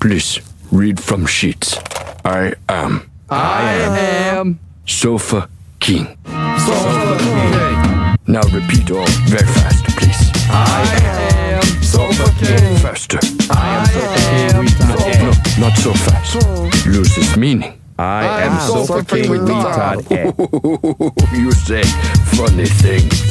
Please read from sheets. I am Sofa King. Sofa King. Now repeat all very fast, please. I am Sofa King. Faster. I am Sofa King. No, not so fast. Loses meaning. I am Sofa King retard. You say funny things.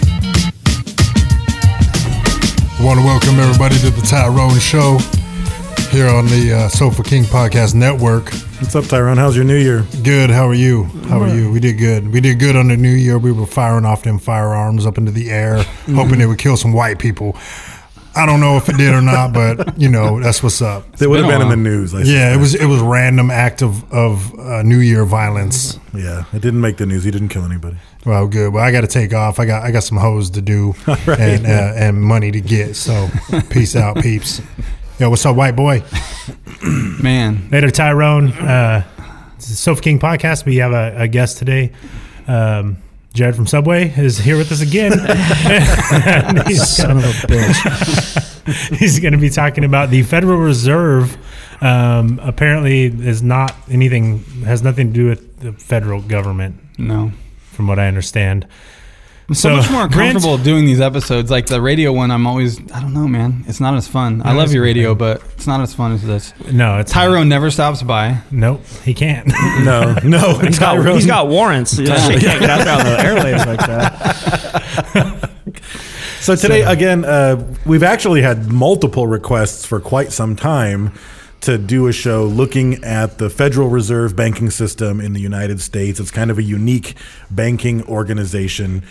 I want to welcome everybody to the Tyrone Show here on the Sofa King Podcast Network. What's up, Tyrone? How's your new year? Good. How are you? We did good. We did good on the new year. We were firing off them firearms up into the air, hoping they would kill some white people. I don't know if it did or not, but you know that's what's up. They would have been in the news. Yeah, it was random act of New Year violence. Yeah, it didn't make the news. He didn't kill anybody. Well, good. Well, I got to take off. I got some hoes to do Right. and money to get. So peace out, peeps. Yo, what's up, white boy? Man. Later, Tyrone. It's the Sofa King Podcast. We have a guest today. Jared from Subway is here with us again. Son of a bitch. He's going to be talking about the Federal Reserve. Apparently, has nothing to do with the federal government. No. From what I understand. I'm so much more comfortable doing these episodes. Like the radio one, I don't know, man. It's not as fun. I love your radio, but it's not as fun as this. No, it's Tyrone never stops by. Nope, he can't. No. He's got warrants. He can't get out there on the airwaves like that. So today, again, we've actually had multiple requests for quite some time to do a show looking at the Federal Reserve banking system in the United States. It's kind of a unique banking organization.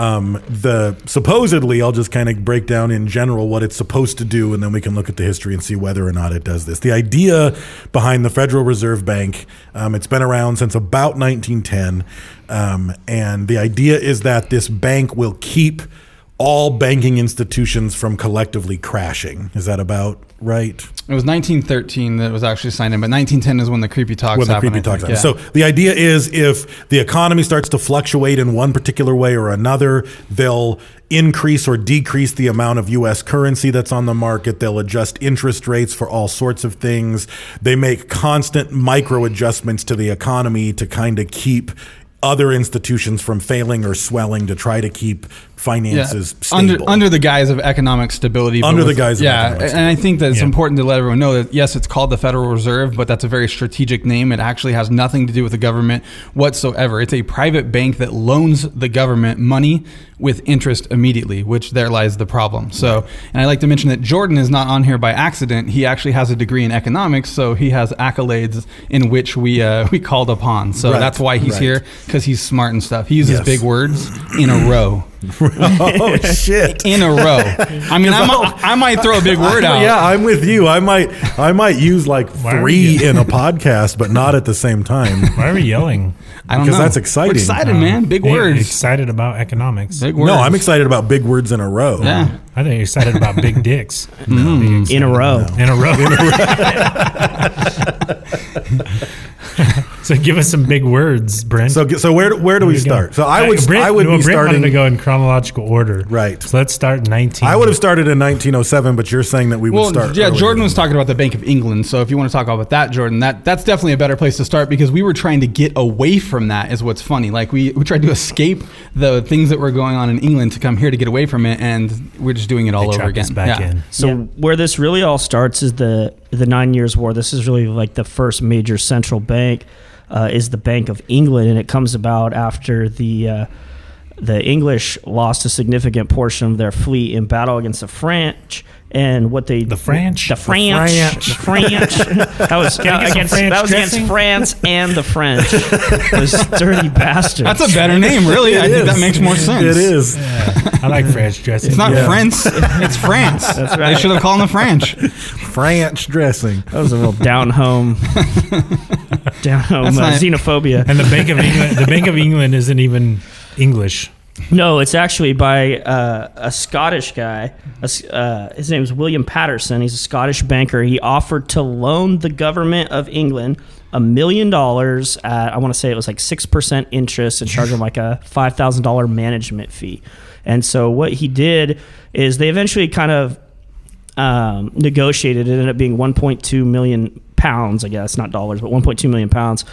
Supposedly, I'll just kind of break down in general what it's supposed to do, and then we can look at the history and see whether or not it does this. The idea behind the Federal Reserve Bank, it's been around since about 1910, and the idea is that this bank will keep all banking institutions from collectively crashing. Is that about right? It was 1913 that it was actually signed in, but 1910 is when the creepy talks happened. Yeah. So the idea is if the economy starts to fluctuate in one particular way or another, they'll increase or decrease the amount of U.S. currency that's on the market. They'll adjust interest rates for all sorts of things. They make constant micro adjustments to the economy to kind of keep other institutions from failing or swelling, to try to keep finances stable. Under the guise of economic stability. And I think that it's important to let everyone know that, yes, it's called the Federal Reserve, but that's a very strategic name. It actually has nothing to do with the government whatsoever. It's a private bank that loans the government money with interest immediately, which there lies the problem. So, and I like to mention that Jordan is not on here by accident. He actually has a degree in economics, so he has accolades in which we called upon. So that's why he's here, because he's smart and stuff. He uses big words in a row. Oh shit! In a row. I mean, I might throw a big word out. Yeah, I'm with you. I might use like 3 in a podcast, but not at the same time. Why are we yelling? I don't know. Because that's exciting. We're excited, man. Big words. Excited about economics. Big words. No, I'm excited about big words in a row. Yeah. I think you're excited about big dicks. In a row. In a row. So give us some big words, Brent. So where do we start? So I would be Brent starting wanted to go in chronological order. Right. So let's start 19. I would have started in 1907, but you're saying that we would start. Yeah, earlier. Jordan was talking about the Bank of England. So if you want to talk about that, Jordan, that's definitely a better place to start, because we were trying to get away from that, is what's funny. Like we tried to escape the things that were going on in England to come here to get away from it, and we're just doing it all over again. In. So where this really all starts is the 9 Years' War. This is really like the first major central bank. Is the Bank of England, and it comes about after the English lost a significant portion of their fleet in battle against the French. And what they the French. That was against France and the French. Those dirty bastards. That's a better name, really. I think that makes more sense. It is. Yeah. I like French dressing. It's not France. It's France. That's right. They should have called them the French. French dressing. That was a real down home xenophobia. And the Bank of England isn't even English. No, it's actually by a Scottish guy. His name is William Patterson. He's a Scottish banker. He offered to loan the government of England $1 million at, I want to say it was like 6% interest, and charge him like a $5,000 management fee. And so what he did is they eventually kind of negotiated. It ended up being 1.2 million pounds, I guess, not dollars, but 1.2 million pounds.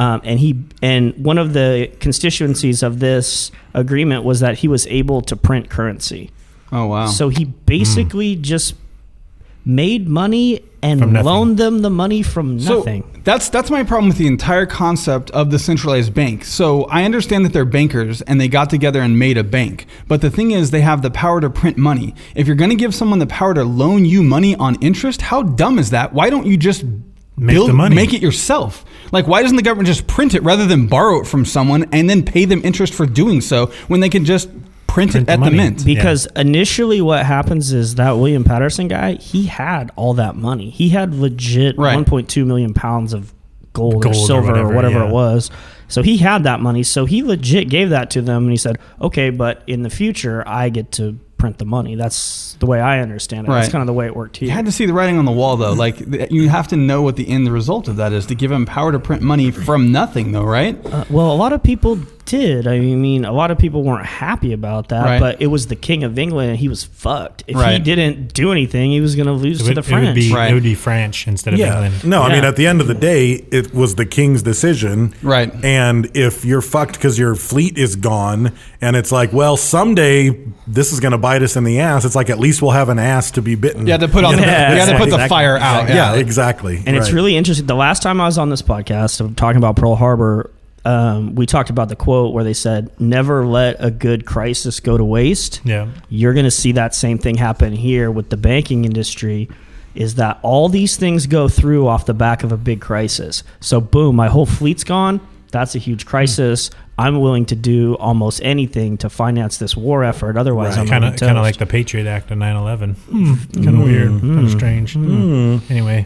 And one of the constituencies of this agreement was that he was able to print currency. Oh, wow. So he basically just made money and From nothing. loaned them the money from nothing. So that's my problem with the entire concept of the centralized bank. So I understand that they're bankers and they got together and made a bank. But the thing is, they have the power to print money. If you're going to give someone the power to loan you money on interest, how dumb is that? Why don't you just Make the money. make it yourself? Like, why doesn't the government just print it rather than borrow it from someone and then pay them interest for doing so when they can just print it the at the money. mint? Because initially what happens is that William Patterson guy, he had all that money. He had legit Right. 1.2 million pounds of gold or Gold or silver or whatever yeah. it was. So he had that money. So he legit gave that to them and he said, okay, but in the future, I get to print the money. That's the way I understand it. That's Right. kind of the way it worked here. You had to see the writing on the wall, though. Like, you have to know what the end result of that is to give him power to print money from nothing, though, right? Well, a lot of people did. I mean, a lot of people weren't happy about that, Right. but it was the King of England and he was fucked. If he Right. didn't do anything, he was going to lose to the French. Right. It would be French instead of England. No, I mean, Yeah. at the end of the day, it was the king's decision. Right. And if you're fucked because your fleet is gone, and it's like, well, someday this is going to bite us in the ass, it's like, at least we'll have an ass to be bitten. You had to put on Yeah, you had to put the exactly. fire out. Yeah, exactly. And it's Right. really interesting. The last time I was on this podcast of talking about Pearl Harbor, we talked about the quote where they said, never let a good crisis go to waste. Yeah. You're going to see that same thing happen here with the banking industry, is that all these things go through off the back of a big crisis. So boom, my whole fleet's gone. That's a huge crisis. I'm willing to do almost anything to finance this war effort. Otherwise, I'm Kind gonna of be toast. like the Patriot Act of 9/11. Kind of weird. Kind of strange. Anyway.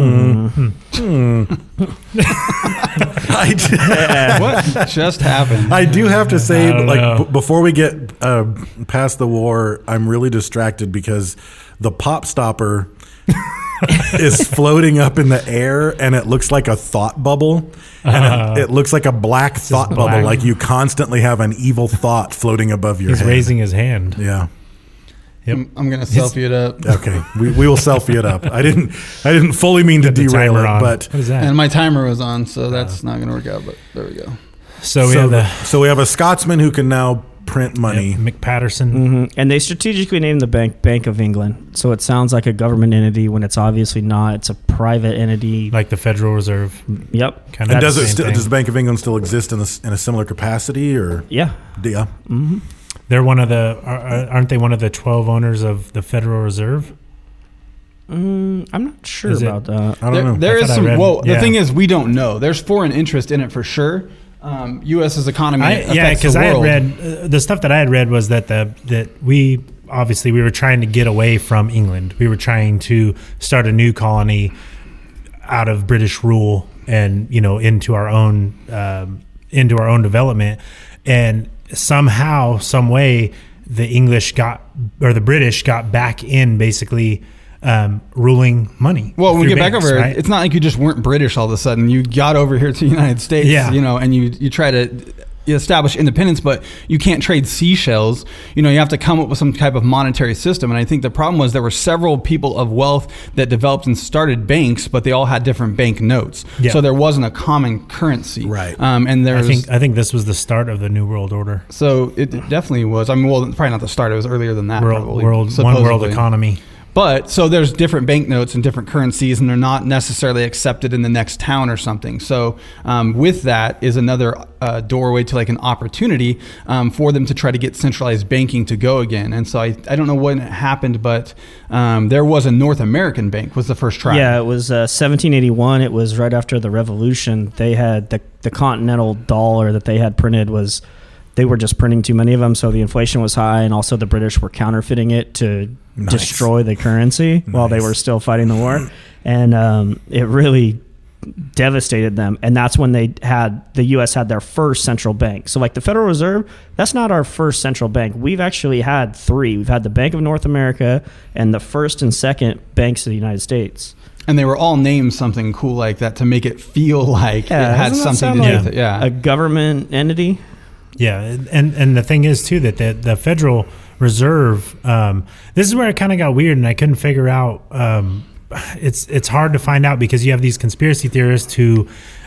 What just happened? I do have to say, I don't know. like, before we get past the war, I'm really distracted because the pop stopper is floating up in the air, and it looks like a thought bubble, and it looks like a black thought bubble, black. like you constantly have an evil thought floating above your He's head. raising his hand. Yeah. I'm gonna selfie it up. Okay. We will selfie it up. I didn't fully mean to Got the derail timer it, on. but What is that? And my timer was on, so that's not gonna work out. But there we go. So we have the we have a Scotsman who can now print money. McPatterson. Mhm. And they strategically named the Bank of England. So it sounds like a government entity when it's obviously not. It's a private entity. Like the Federal Reserve. Yep. Kind And of does the Bank of England still exist in a similar capacity, or Yeah. yeah? They're one of the aren't they one of the 12 owners of the Federal Reserve? I'm not sure Is it- about that. I don't know. There I is thought I some. read- Well, the yeah. thing is, we don't know. There's foreign interest in it for sure. U.S.'s economy affects because the I had world. read the stuff that I had read was that we were trying to get away from England. We were trying to start a new colony out of British rule and into our own development, and somehow, some way, the British got back in basically ruling money. Well, when we through get back banks, over, right? it's not like you just weren't British all of a sudden. You got over here to the United States, Yeah. and you try to establish independence, but you can't trade seashells. You have to come up with some type of monetary system. And I think the problem was there were several people of wealth that developed and started banks, but they all had different bank notes. Yeah. So there wasn't a common currency. Right. And there was, I think this was the start of the New World Order. so it definitely was. I mean, well, probably not the start. It was earlier than that. One probably, world supposedly. economy. But so there's different banknotes and different currencies, and they're not necessarily accepted in the next town or something. So with that is another doorway to like an opportunity for them to try to get centralized banking to go again. And so I don't know when it happened, but there was a North American bank was the first try. Yeah, it was 1781. It was right after the Revolution. They had the Continental dollar that they had printed was, they were just printing too many of them, so the inflation was high, and also the British were counterfeiting it to destroy the currency while they were still fighting the war. And it really devastated them. And that's when the U.S. had their first central bank. So like the Federal Reserve, that's not our first central bank. We've actually had three. We've had the Bank of North America and the first and second banks of the United States. And they were all named something cool like that to make it feel like it had doesn't that something to sound do like with it. Yeah. a government entity. Yeah, and the thing is too that the Federal Reserve, this is where it kind of got weird, and I couldn't figure out. It's hard to find out because you have these conspiracy theorists who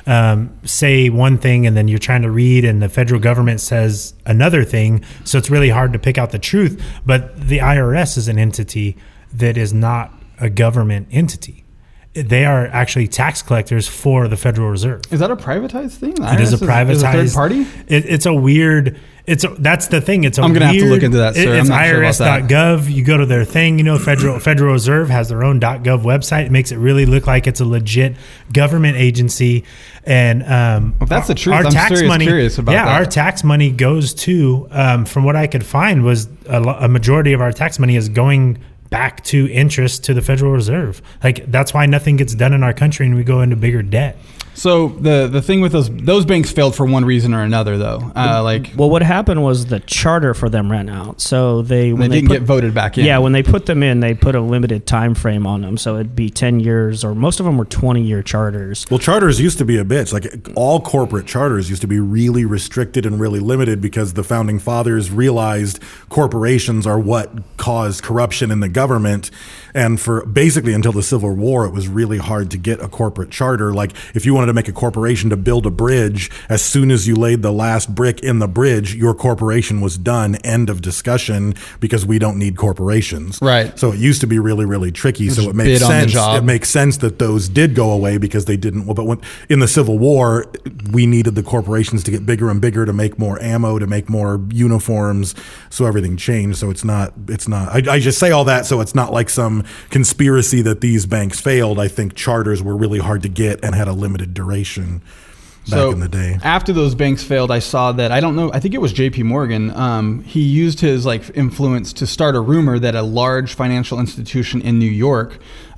say one thing, and then you're trying to read, and the federal government says another thing. So it's really hard to pick out the truth. But the IRS is an entity that is not a government entity. They are actually tax collectors for the Federal Reserve. Is that a privatized thing? It is a privatized. Is a third party? It's a weird. That's the thing. It's a I'm gonna have to look into that, sir. It's I'm not sure about that. IRS.gov. You go to their thing. Federal Reserve has their own .gov website. It makes it really look like it's a legit government agency. And if that's the truth, our I'm tax money. curious about that. Our tax money goes to. From what I could find, was a majority of our tax money is going back to interest to the Federal Reserve. Like, that's why nothing gets done in our country and we go into bigger debt. So the thing with those banks failed for one reason or another, though. Well, what happened was the charter for them ran out, so they didn't get voted back in. Yeah, when they put them in, they put a limited time frame on them, so it'd be 10 years, or most of them were 20-year charters. Well, charters used to be a bitch. Like, all corporate charters used to be really restricted and really limited because the founding fathers realized corporations are what caused corruption in the government. And for basically until the Civil War, it was really hard to get a corporate charter. Like, if you wanted to make a corporation to build a bridge, as soon as you laid the last brick in the bridge, your corporation was done. End of discussion, because we don't need corporations. Right. So it used to be really, really tricky. So it makes bid on the sense. job. It makes sense that those did go away because they didn't. Well, but when in the Civil War, we needed the corporations to get bigger and bigger to make more ammo, to make more uniforms. So everything changed. So it's not. I just say all that so it's not like some conspiracy that these banks failed. I think charters were really hard to get and had a limited duration back in the day. After those banks failed, I saw that, I don't know, I think it was JP Morgan. He used his influence to start a rumor that a large financial institution in New York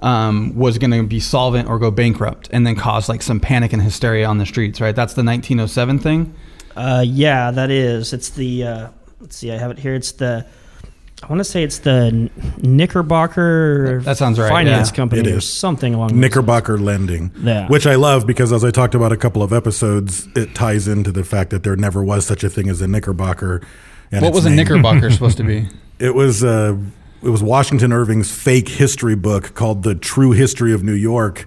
was going to be solvent or go bankrupt, and then cause some panic and hysteria on the streets, right? That's the 1907 thing? Yeah, that is. It's the, let's see, I have it here. I want to say it's the Knickerbocker that sounds right, Finance yeah. Company or something along those Knickerbocker Lending, which I love because, as I talked about a couple of episodes, it ties into the fact that there never was such a thing as a Knickerbocker. What was a Knickerbocker supposed to be? It was Washington Irving's fake history book called The True History of New York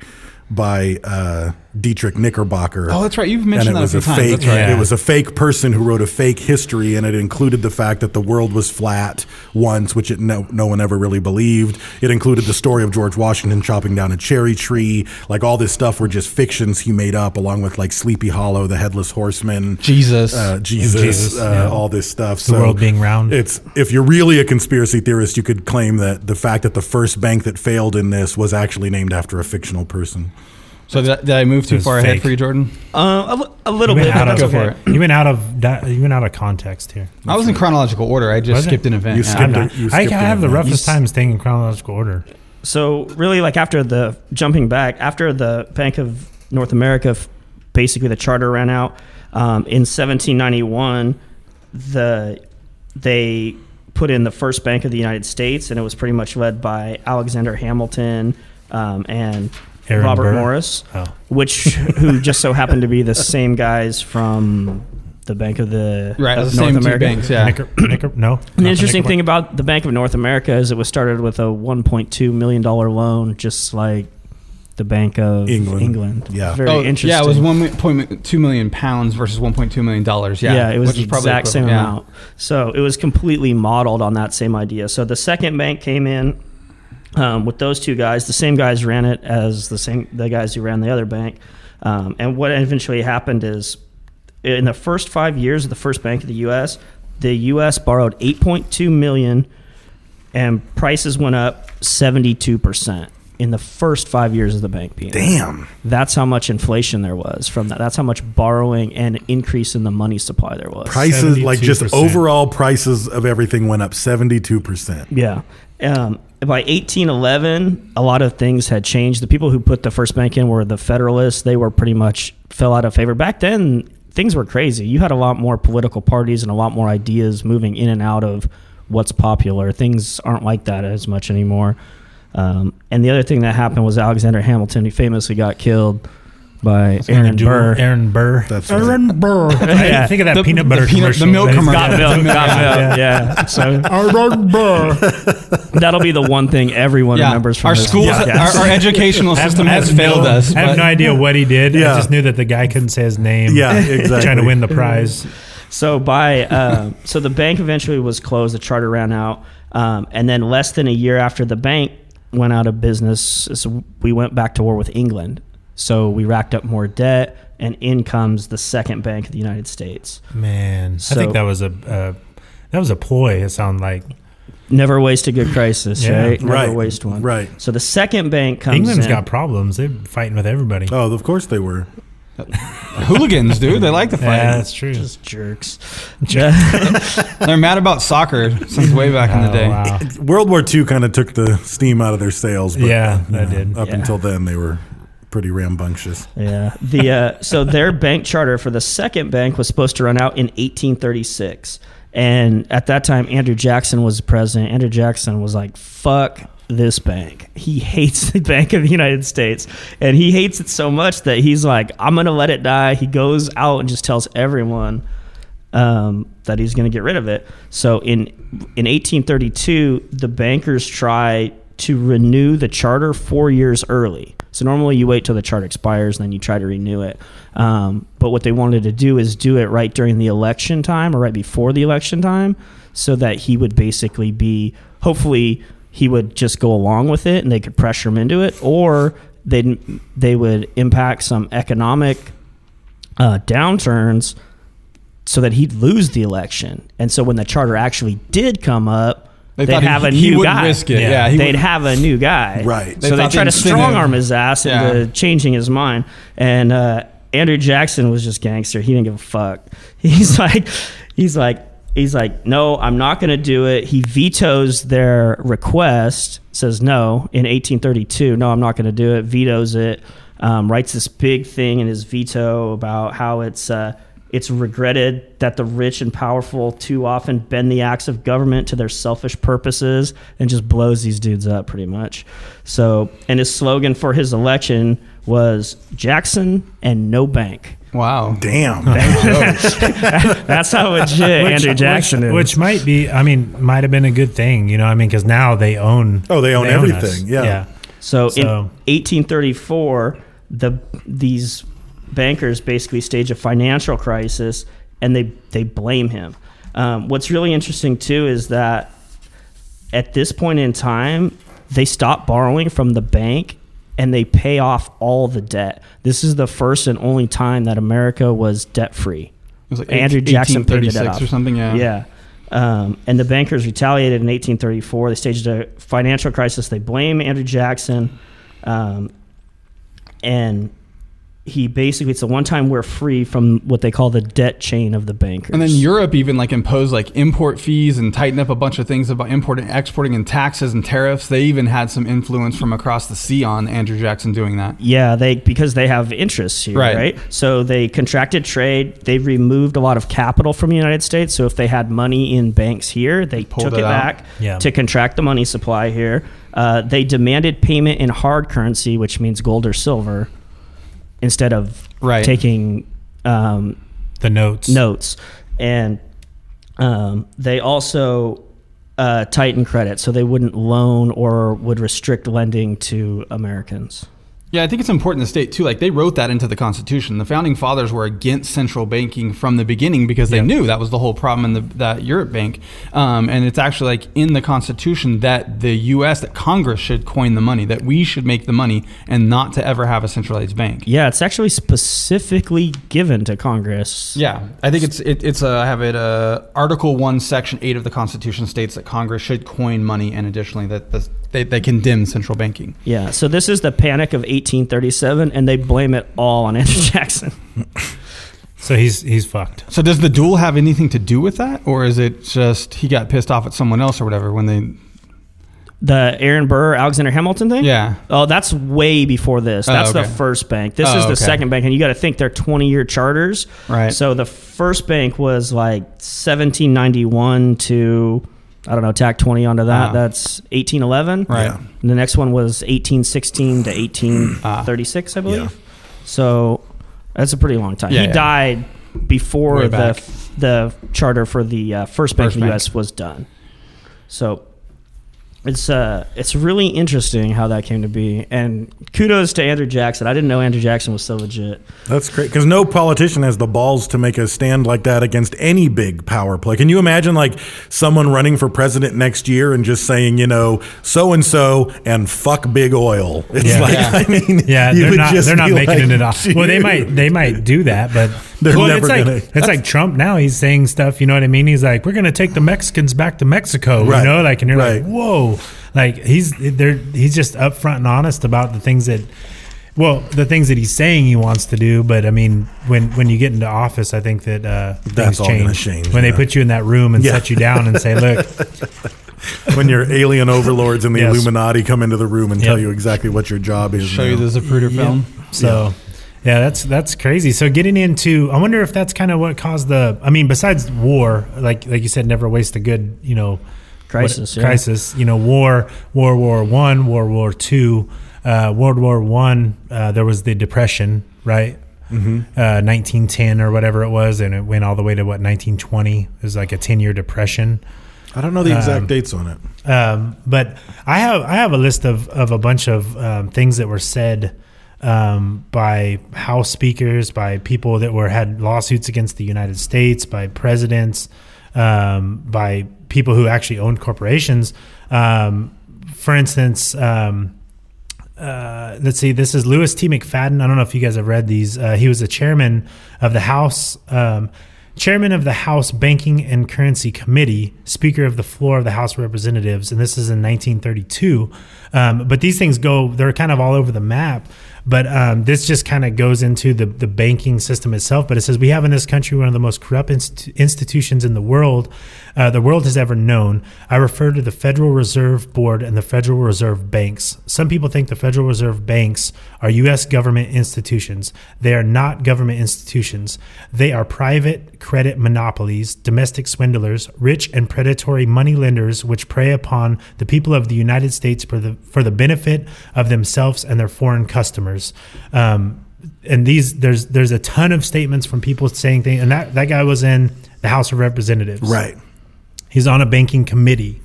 by Dietrich Knickerbocker. Oh, that's right. You've mentioned that a few times. That's right. It was a fake person who wrote a fake history, and it included the fact that the world was flat once, which no one ever really believed. It included the story of George Washington chopping down a cherry tree. All this stuff were just fictions he made up, along with Sleepy Hollow, the Headless Horseman, Jesus, all this stuff. The world being round. If you're really a conspiracy theorist, you could claim that the fact that the first bank that failed in this was actually named after a fictional person. So did I move too far ahead for you, Jordan? A little bit. Go for it. You went out of context here. I was in chronological order. I just skipped an event. I have the roughest time staying in chronological order. So really, after the Bank of North America, basically the charter ran out in 1791. They put in the first Bank of the United States, and it was pretty much led by Alexander Hamilton and Aaron Robert Burr. Morris, who just so happened to be the same guys from the Bank of the North America. Banks, yeah. An interesting thing about the Bank of North America is it was started with a $1.2 million loan, just like the Bank of England. Yeah, very interesting. Yeah, it was 1.2 million pounds versus 1.2 million dollars. Yeah, it was the exact same amount. So it was completely modeled on that same idea. So the second bank came in. With those two guys, the same guys ran it as the guys who ran the other bank. And what eventually happened is, in the first 5 years of the first bank of the U.S. borrowed $8.2 million, and prices went up 72% in the first 5 years of the bank being. Damn. That's how much inflation there was from that. That's how much borrowing and increase in the money supply there was. Prices, 72%. Just overall prices of everything went up 72%. Yeah. By 1811, a lot of things had changed. The people who put the first bank in were the Federalists. They were pretty much fell out of favor. Back then, things were crazy. You had a lot more political parties and a lot more ideas moving in and out of what's popular. Things aren't like that as much anymore. And the other thing that happened was Alexander Hamilton, who famously got killed by Aaron Burr. Aaron Burr. That's right. Aaron Burr. Yeah. I think of that peanut butter commercial. the milk He's commercial. Got milk, got milk. Yeah. So Aaron Burr. that'll be the one thing everyone remembers from our this schools, podcast. our educational system has failed us. I have but- no idea what he did. Yeah. I just knew that the guy couldn't say his name. Yeah, exactly. Trying to win the prize. So so the bank eventually was closed. The charter ran out, and then less than a year after the bank went out of business, so we went back to war with England. So we racked up more debt, and in comes the second bank of the United States. Man, So- I think that was a ploy. It sounded like Never waste a good crisis, Yeah. right? Never Right, waste one. right. So the second bank comes England's in. got problems. They're fighting with everybody. Oh, of course they were. Hooligans, dude. They like to fight. Yeah, that's true. Just jerks. They're mad about soccer since way back in the day. Wow. World War II kind of took the steam out of their sails. But, Yeah, you that know, did. Up Yeah. until then, they were pretty rambunctious. Yeah. So their bank charter for the second bank was supposed to run out in 1836. And at that time, Andrew Jackson was the president. Andrew Jackson was like, fuck this bank. He hates the Bank of the United States. And he hates it so much that he's like, I'm going to let it die. He goes out and just tells everyone that he's going to get rid of it. So in 1832, the bankers try to renew the charter 4 years early. So normally you wait till the charter expires and then you try to renew it. But what they wanted to do is do it right during the election time or right before the election time, so that he would basically be, hopefully he would just go along with it and they could pressure him into it, or they would impact some economic downturns so that he'd lose the election. And so when the charter actually did come up, They they'd thought have a he new wouldn't guy. risk it. Yeah. Yeah, he They'd would- have a new guy. Right. They So they thought try the to strong incentive- arm his ass into changing his mind. And Andrew Jackson was just gangster. He didn't give a fuck. He's like, no, I'm not going to do it. He vetoes their request, says no in 1832. No, I'm not going to do it. Vetoes it. Writes this big thing in his veto about how it's regretted that the rich and powerful too often bend the axe of government to their selfish purposes, and just blows these dudes up pretty much. So, and his slogan for his election was Jackson and no bank. Wow. Damn. That's how legit Andrew Jackson is. Which might be, might have been a good thing, because now they own. Oh, they own us. everything. Yeah. So in So- 1834, these bankers basically stage a financial crisis, and they blame him. What's really interesting too is that at this point in time, they stop borrowing from the bank and they pay off all the debt. This is the first and only time that America was debt free. It was like Andrew Jackson paid the debt 1836 off. or something. Yeah. Yeah. And the bankers retaliated in 1834. They staged a financial crisis. They blame Andrew Jackson. And he basically, it's the one time we're free from what they call the debt chain of the bankers. And then Europe even imposed import fees and tightened up a bunch of things about importing, exporting, and taxes and tariffs. They even had some influence from across the sea on Andrew Jackson doing that. Yeah, because they have interests here, right? So they contracted trade. They removed a lot of capital from the United States. So if they had money in banks here, they pulled took it it out. back Yeah. to contract the money supply here. They demanded payment in hard currency, which means gold or silver, instead of taking The notes. And they also tightened credit, so they wouldn't loan or would restrict lending to Americans. Yeah, I think it's important to state too, they wrote that into the Constitution. The founding fathers were against central banking from the beginning because they knew that was the whole problem in that Europe Bank. And it's actually in the Constitution that the U.S., that Congress should coin the money, that we should make the money and not to ever have a centralized bank. Yeah, it's actually specifically given to Congress. Yeah, I think I have it, Article 1, Section 8 of the Constitution states that Congress should coin money, and additionally that they condemn central banking. Yeah, so this is the Panic of 1837, and they blame it all on Andrew Jackson. So he's fucked. So does the duel have anything to do with that, or is it just he got pissed off at someone else or whatever when they... The Aaron Burr, Alexander Hamilton thing? Yeah. Oh, that's way before this. That's okay. the first bank. This is the second bank, and you got to think they're 20-year charters. Right. So the first bank was 1791 to... I don't know, tack 20 onto that. That's 1811. Right. Yeah. And the next one was 1816 to 1836, I believe. Yeah. So that's a pretty long time. Yeah, He yeah. died before Way back. the charter for the first bank First in the bank. U.S. was done. So it's really interesting how that came to be. And kudos to Andrew Jackson. I didn't know Andrew Jackson was so legit. That's great because no politician has the balls to make a stand like that against any big power play. Can you imagine like someone running for president next year and just saying, so and so and fuck big oil? It's Yeah. like, Yeah. I mean, Yeah, you they're would not. just They're not be making like, it off. Well, they might do that, but They're well, never it's like gonna. it's like Trump now. He's saying stuff. You know what I mean? He's like, we're gonna take the Mexicans back to Mexico. Right. You know, like, and you're Right. like, whoa, like he's just upfront and honest about the things that. Well, the things that he's saying he wants to do, but I mean, when you get into office, I think that things all gonna change. change, When they yeah. put you in that room and Yeah. set you down and say, "Look, when your alien overlords and the Yes. Illuminati come into the room and Yep. tell you exactly what your job is. Show now. you the Zapruder film. So, yeah, that's crazy. So getting into, I wonder if that's kind of what caused the. I mean, besides war, like you said, never waste a good, Crisis. Yeah. crisis. World War One, World War Two, World War One. There was the Depression, right? 1910 or whatever it was, and it went all the way to 1920. It was like a 10-year depression. I don't know the exact dates on it. But I have a list of a bunch of things that were said by House speakers, by people that had lawsuits against the United States, by presidents, by people who actually owned corporations. For instance, let's see. This is Louis T. McFadden. I don't know if you guys have read these. He was the chairman of the House. Chairman of the House Banking and Currency Committee, Speaker of the floor of the House of Representatives, and this is in 1932. But these things they're kind of all over the map. But this just kind of goes into the banking system itself. But it says, we have in this country one of the most corrupt institutions in the world has ever known. I refer to the Federal Reserve Board and the Federal Reserve Banks. Some people think the Federal Reserve Banks are U.S. government institutions. They are not government institutions. They are private credit monopolies, domestic swindlers, rich and predatory money lenders which prey upon the people of the United States for the benefit of themselves and their foreign customers. And there's a ton of statements from people saying things, and that guy was in the House of Representatives. Right. He's on a banking committee.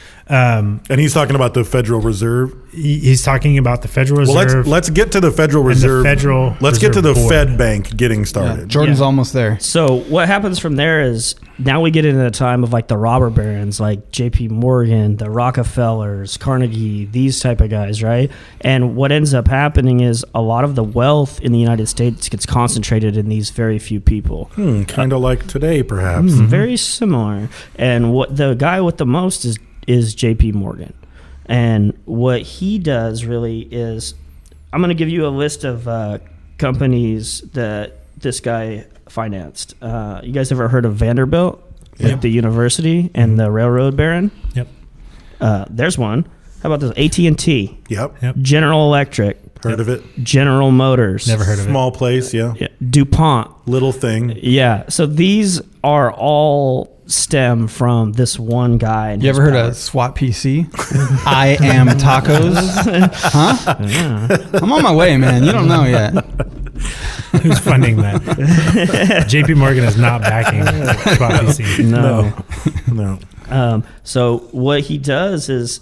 And he's talking about the Federal Reserve. He's talking about the Federal Reserve. Well, let's get to the Federal and the Reserve. Federal Let's get to the Reserve Board. Fed Bank getting started. Jordan's almost there. So what happens from there is now we get into a time of like the robber barons, like J.P. Morgan, the Rockefellers, Carnegie, these type of guys, right? And what ends up happening is a lot of the wealth in the United States gets concentrated in these very few people. Kind of like today, perhaps. Very similar. And what the guy with the most is J.P. Morgan. And what he does really is, I'm going to give you a list of companies that this guy financed. You guys ever heard of Vanderbilt? Yeah. Like the university and the railroad baron? Yep. There's one. How about this? AT&T, Yep. General Electric, Heard of it? General Motors. Never heard of Small place, yeah. Yeah, DuPont. Little thing. Yeah. So these are all stem from this one guy. and You his ever heard power. of SWAT PC? I am tacos. Huh? I'm on my way, man. You don't know yet. it. Who's funding that? JP Morgan is not backing Spot PC. No. No. So what he does is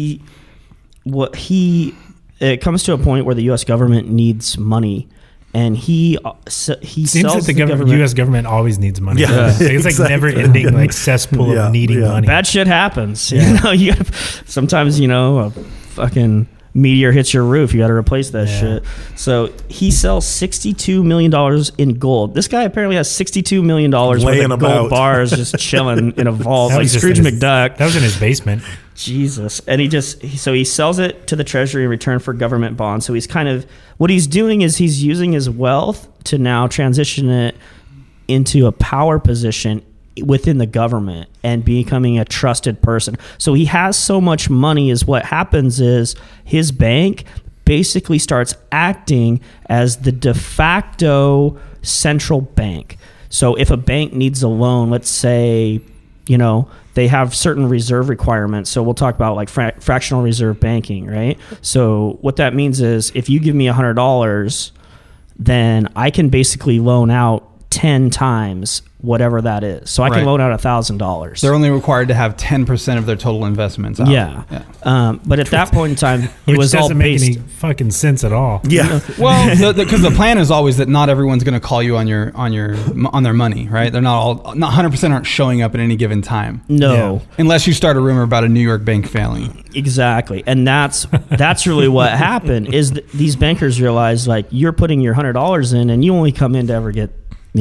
it comes to a point where the U.S. government needs money, and he Seems sells that the government. U.S. government always needs money. Yeah, It's like exactly. never-ending like cesspool Yeah, of needing yeah. money. Bad shit happens. You know, sometimes a fucking meteor hits your roof. You got to replace that Yeah. shit. So he sells $62 million in gold. This guy apparently has $62 million worth Laying of about. gold bars just chilling in a vault That like was just Scrooge in his- McDuck. That was in his basement. Jesus. And he sells it to the Treasury in return for government bonds. So what he's doing is he's using his wealth to now transition it into a power position within the government and becoming a trusted person. So he has so much money, is what happens is his bank basically starts acting as the de facto central bank. So if a bank needs a loan, let's say, they have certain reserve requirements. So we'll talk about like fractional reserve banking, right? So what that means is if you give me $100, then I can basically loan out 10 times whatever that is. So I can Right. loan out $1,000. They're only required to have 10% of their total investments out. Yeah. But at that point in time, it Which was all doesn't make based. any fucking sense at all. Yeah. Well, because the plan is always that not everyone's going to call you on their money, right? They're not 100% aren't showing up at any given time, No, unless you start a rumor about a New York bank failing. exactly. And that's really what happened is these bankers realized, like, you're putting your $100 in and you only come in to ever get,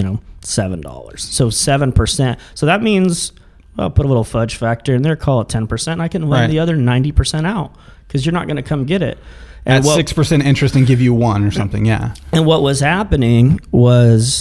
$7. So 7%. So that means, well, put a little fudge factor in there, call it 10%. I can lend Right. the other 90% out because you're not going to come get it. At what- 6% interest and give you 1 or something. Yeah. And what was happening was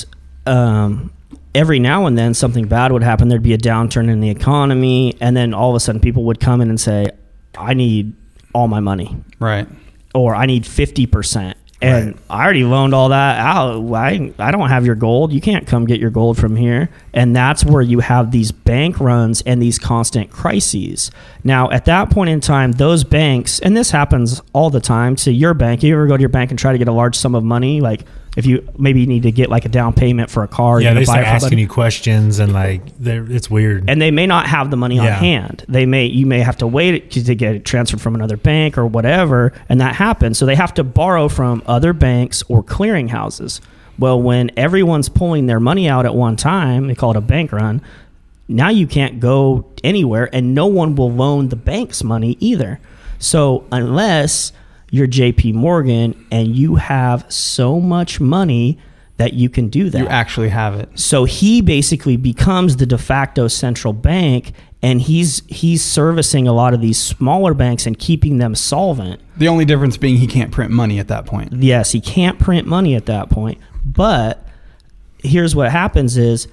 every now and then something bad would happen. There'd be a downturn in the economy. And then all of a sudden people would come in and say, I need all my money, Right. or I need 50%. And I already loaned all that out. I don't have your gold. You can't come get your gold from here. And that's where you have these bank runs and these constant crises. Now, at that point in time, those banks, and this happens all the time to your bank. You ever go to your bank and try to get a large sum of money? Like if you need to get like a down payment for a car. Yeah, you're they gonna buy start it for asking somebody. you questions and it's weird. And they may not have the money on Yeah. hand. You may have to wait to get it transferred from another bank or whatever, and that happens. So they have to borrow from other banks or clearinghouses. Well, when everyone's pulling their money out at one time, they call it a bank run. Now you can't go anywhere, and no one will loan the bank's money either. So unless you're JP Morgan and you have so much money that you can do that. You actually have it. So he basically becomes the de facto central bank, and he's servicing a lot of these smaller banks and keeping them solvent. The only difference being he can't print money at that point. Yes, he can't print money at that point. But here's what happens is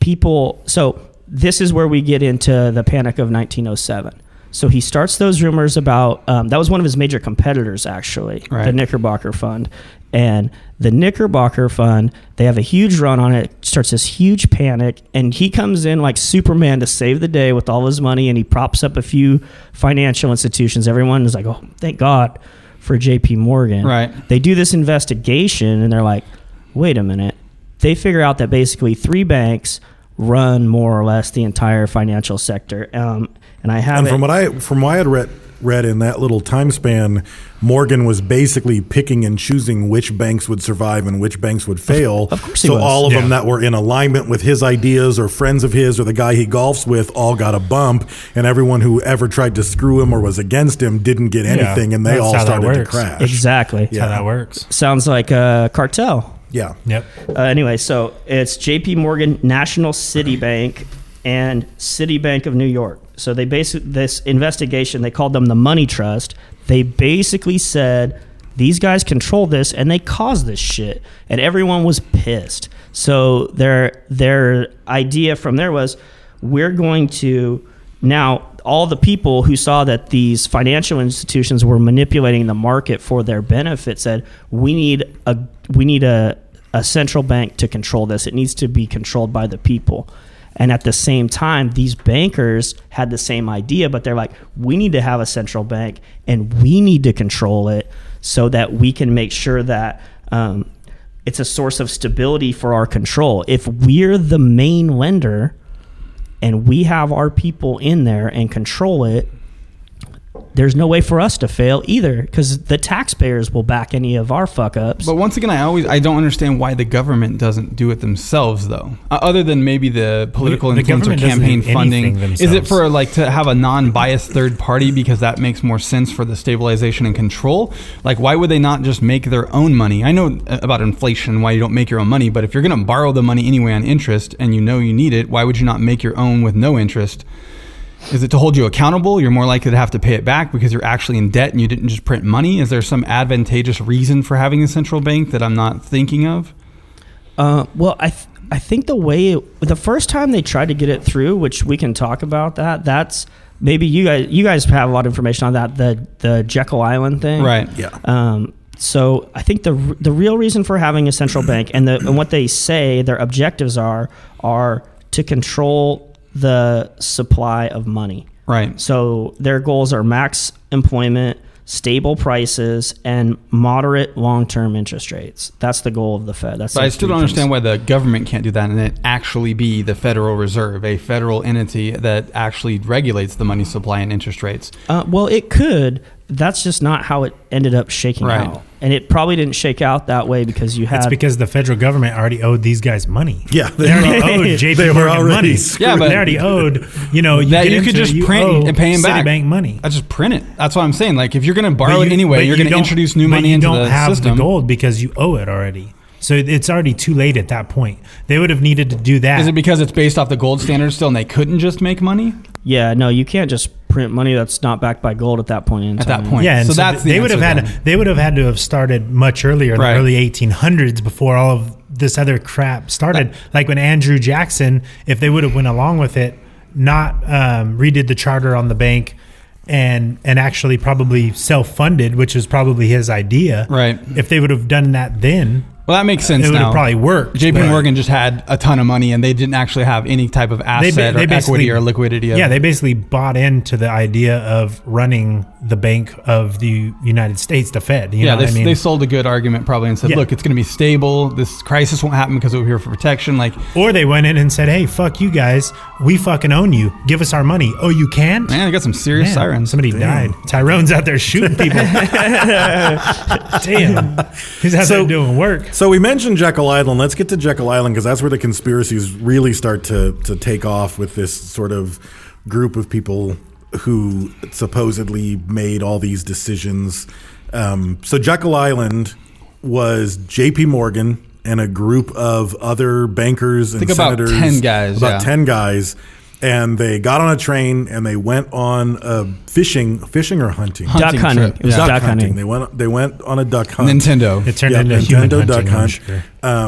so this is where we get into the panic of 1907. So he starts those rumors about, that was one of his major competitors, actually, Right. the Knickerbocker Fund. And the Knickerbocker Fund, they have a huge run on it, starts this huge panic, and he comes in like Superman to save the day with all his money, and he props up a few financial institutions. Everyone is like, oh, thank God for JP Morgan. Right. They do this investigation, and they're like, wait a minute. They figure out that basically 3 banks run more or less the entire financial sector. And I have And from what I had read in that little time span, Morgan was basically picking and choosing which banks would survive and which banks would fail. Of course he so was. all of Yeah. them that were in alignment with his ideas or friends of his or the guy he golfs with all got a bump, and everyone who ever tried to screw him or was against him didn't get anything, and they That's all how that started to works. crash. Exactly. That's how that works. Sounds like a cartel. Yeah. Yep. Anyway, so it's JP Morgan, National City Bank, and Citibank of New York. So they this investigation, they called them the Money Trust. They basically said these guys control this and they caused this shit, and everyone was pissed. So their idea from there was, we're going to now, all the people who saw that these financial institutions were manipulating the market for their benefit said, we need a central bank to control this. It needs to be controlled by the people. And at the same time, these bankers had the same idea, but they're like, we need to have a central bank and we need to control it so that we can make sure that it's a source of stability for our control. If we're the main lender and we have our people in there and control it, there's no way for us to fail either, because the taxpayers will back any of our fuck ups. But once again, I don't understand why the government doesn't do it themselves, though. Other than maybe the political The influence or government doesn't campaign do funding. anything Is it themselves. for like to have a non-biased third party because that makes more sense for the stabilization and control? Like, why would they not just make their own money? I know about inflation, why you don't make your own money, but if you're going to borrow the money anyway on interest and you know you need it, why would you not make your own with no interest? Is it to hold you accountable? You're more likely to have to pay it back because you're actually in debt and you didn't just print money? Is there some advantageous reason for having a central bank that I'm not thinking of? Well, I think the first time they tried to get it through, which we can talk about that's maybe you guys have a lot of information on that, the Jekyll Island thing. Right. Yeah. So I think the real reason for having a central bank and what they say their objectives are to control the supply of money. Right. So their goals are max employment, stable prices, and moderate long-term interest rates. That's the goal of the Fed. That's But I still don't understand why the government can't do that and it actually be the Federal Reserve, a federal entity that actually regulates the money supply and interest rates. Well, it could. That's just not how it ended up shaking Right. out. And it probably didn't shake out that way because you had... It's because the federal government already owed these guys money. Yeah, They already owed JP They were Morgan already money. screwed. Yeah, but- they already owed, you That get you could into just it, you print owe and pay 'em back. Citibank money. I just print it. That's what I'm saying. Like, if you're going to borrow But it anyway, but you're going to don't- introduce new but money you into don't the have system. the gold because you owe it already. So it's already too late at that point. They would have needed to do that. Is it because it's based off the gold standard still and they couldn't just make money Yeah, no, you can't just print money that's not backed by gold at that point in at time. that point? Yeah, and so so that's the they would have answer had then. they would have had to have started much earlier, in Right. the early 1800s, before all of this other crap started. Like when Andrew Jackson, if they would have went along with it, not redid the charter on the bank, and actually probably self-funded, which was probably his idea. Right. If they would have done that then, Well, that makes sense it would now. have probably worked. JP but- Morgan just had a ton of money and they didn't actually have any type of asset or equity or liquidity. Yeah, they basically bought into the idea of running the Bank of the United States, the Fed. You know what I mean? they sold a good argument probably and said, Yeah. look, it's going to be stable. This crisis won't happen because we're here for protection. Like, Or they went in and said, "Hey, fuck you guys. We fucking own you. Give us our money." Oh, you can't? man, I got some serious Man, sirens. Somebody died. Tyrone's out there shooting people. Damn. He's out there doing work. So we mentioned Jekyll Island. Let's get to Jekyll Island because that's where the conspiracies really start to take off with this sort of group of people who supposedly made all these decisions. So Jekyll Island was J.P. Morgan and a group of other bankers and think about senators. 10 guys, About yeah. 10 guys. And they got on a train and they went on a fishing or hunting? Duck hunting. trip. It was Yeah. duck hunting. They went on a duck hunt. Nintendo. It turned Yeah, into a human Nintendo hunting, duck I'm hunt. sure.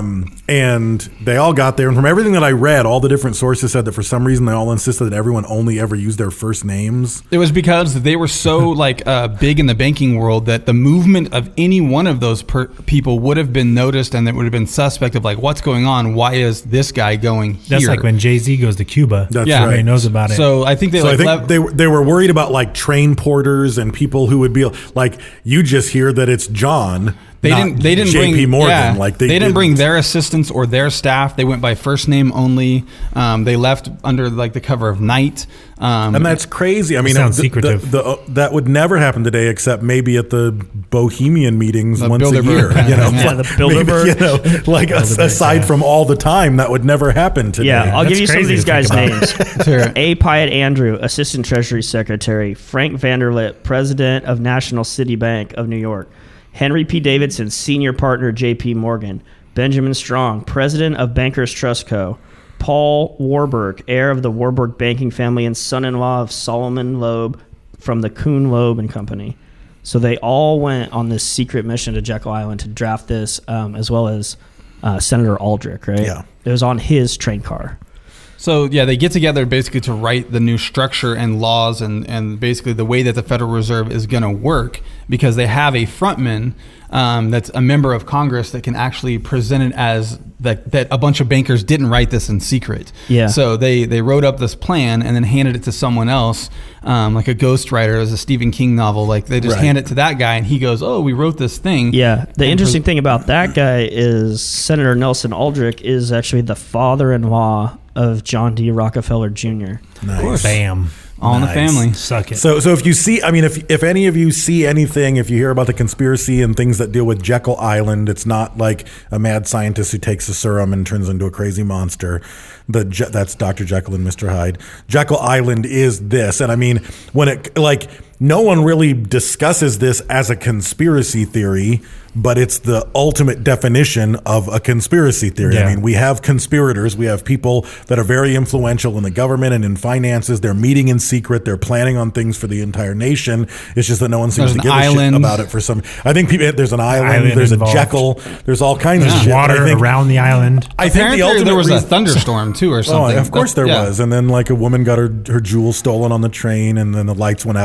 And they all got there. And from everything that I read, all the different sources said that for some reason they all insisted that everyone only ever used their first names. It was because they were so big in the banking world that the movement of any one of those people would have been noticed and it would have been suspect of like, what's going on? Why is this guy going here? That's like when Jay-Z goes to Cuba. That's Yeah. right. Everybody knows about it. So I think they So like I think they were worried about like train porters and people who would be like, you just hear that it's John. They not didn't JP bring Morgan. yeah, Like they didn't bring their assistants or their staff. They went by first name only. They left under like the cover of night. And that's crazy. I mean, sounds secretive. That would never happen today, except maybe at the Bohemian meetings The once a Bilderberg. year. You know, Yeah, the Bilderberg. Maybe, you know, like aside yeah. from all the time, that would never happen today. Yeah, I'll That's give you some of crazy these to think guys' about. names. Sure. A. Pyatt Andrew, Assistant Treasury Secretary. Frank Vanderlip, President of National City Bank of New York. Henry P. Davidson, Senior Partner, J.P. Morgan. Benjamin Strong, President of Bankers Trust Co. Paul Warburg, heir of the Warburg banking family and son-in-law of Solomon Loeb from the Kuhn Loeb and Company. So they all went on this secret mission to Jekyll Island to draft this, as well as Senator Aldrich, right? Yeah. It was on his train car. So yeah, they get together basically to write the new structure and laws and basically the way that the Federal Reserve is going to work because they have a frontman that's a member of Congress that can actually present it as that a bunch of bankers didn't write this in secret. Yeah. So they wrote up this plan and then handed it to someone else, like a ghostwriter, as a Stephen King novel. Like they just Right. hand it to that guy and he goes, "Oh, we wrote this thing." Yeah. The And interesting thing about that guy is Senator Nelson Aldrich is actually the father-in-law of John D. Rockefeller Jr. Nice. Bam. all in the Nice. family. Suck it. So if you see, I mean, if any of you see anything, if you hear about the conspiracy and things that deal with Jekyll Island, it's not like a mad scientist who takes a serum and turns into a crazy monster. That's Dr. Jekyll and Mr. Hyde. Jekyll Island is this. And I mean, when it, like, no one really discusses this as a conspiracy theory, but it's the ultimate definition of a conspiracy theory. Yeah. I mean, we have conspirators. We have people that are very influential in the government and in finances. They're meeting in secret. They're planning on things for the entire nation. It's just that no one seems There's to an give a shit island. about it for some. I think people, there's an island. Island There's involved. a Jekyll. There's all kinds of There's shit. water I think, around the island. I think Apparently the ultimate there was a reason- thunderstorm too, or Oh, something. of course there Yeah. was. And then like a woman got her jewels stolen on the train, and then the lights went out, and she's screaming,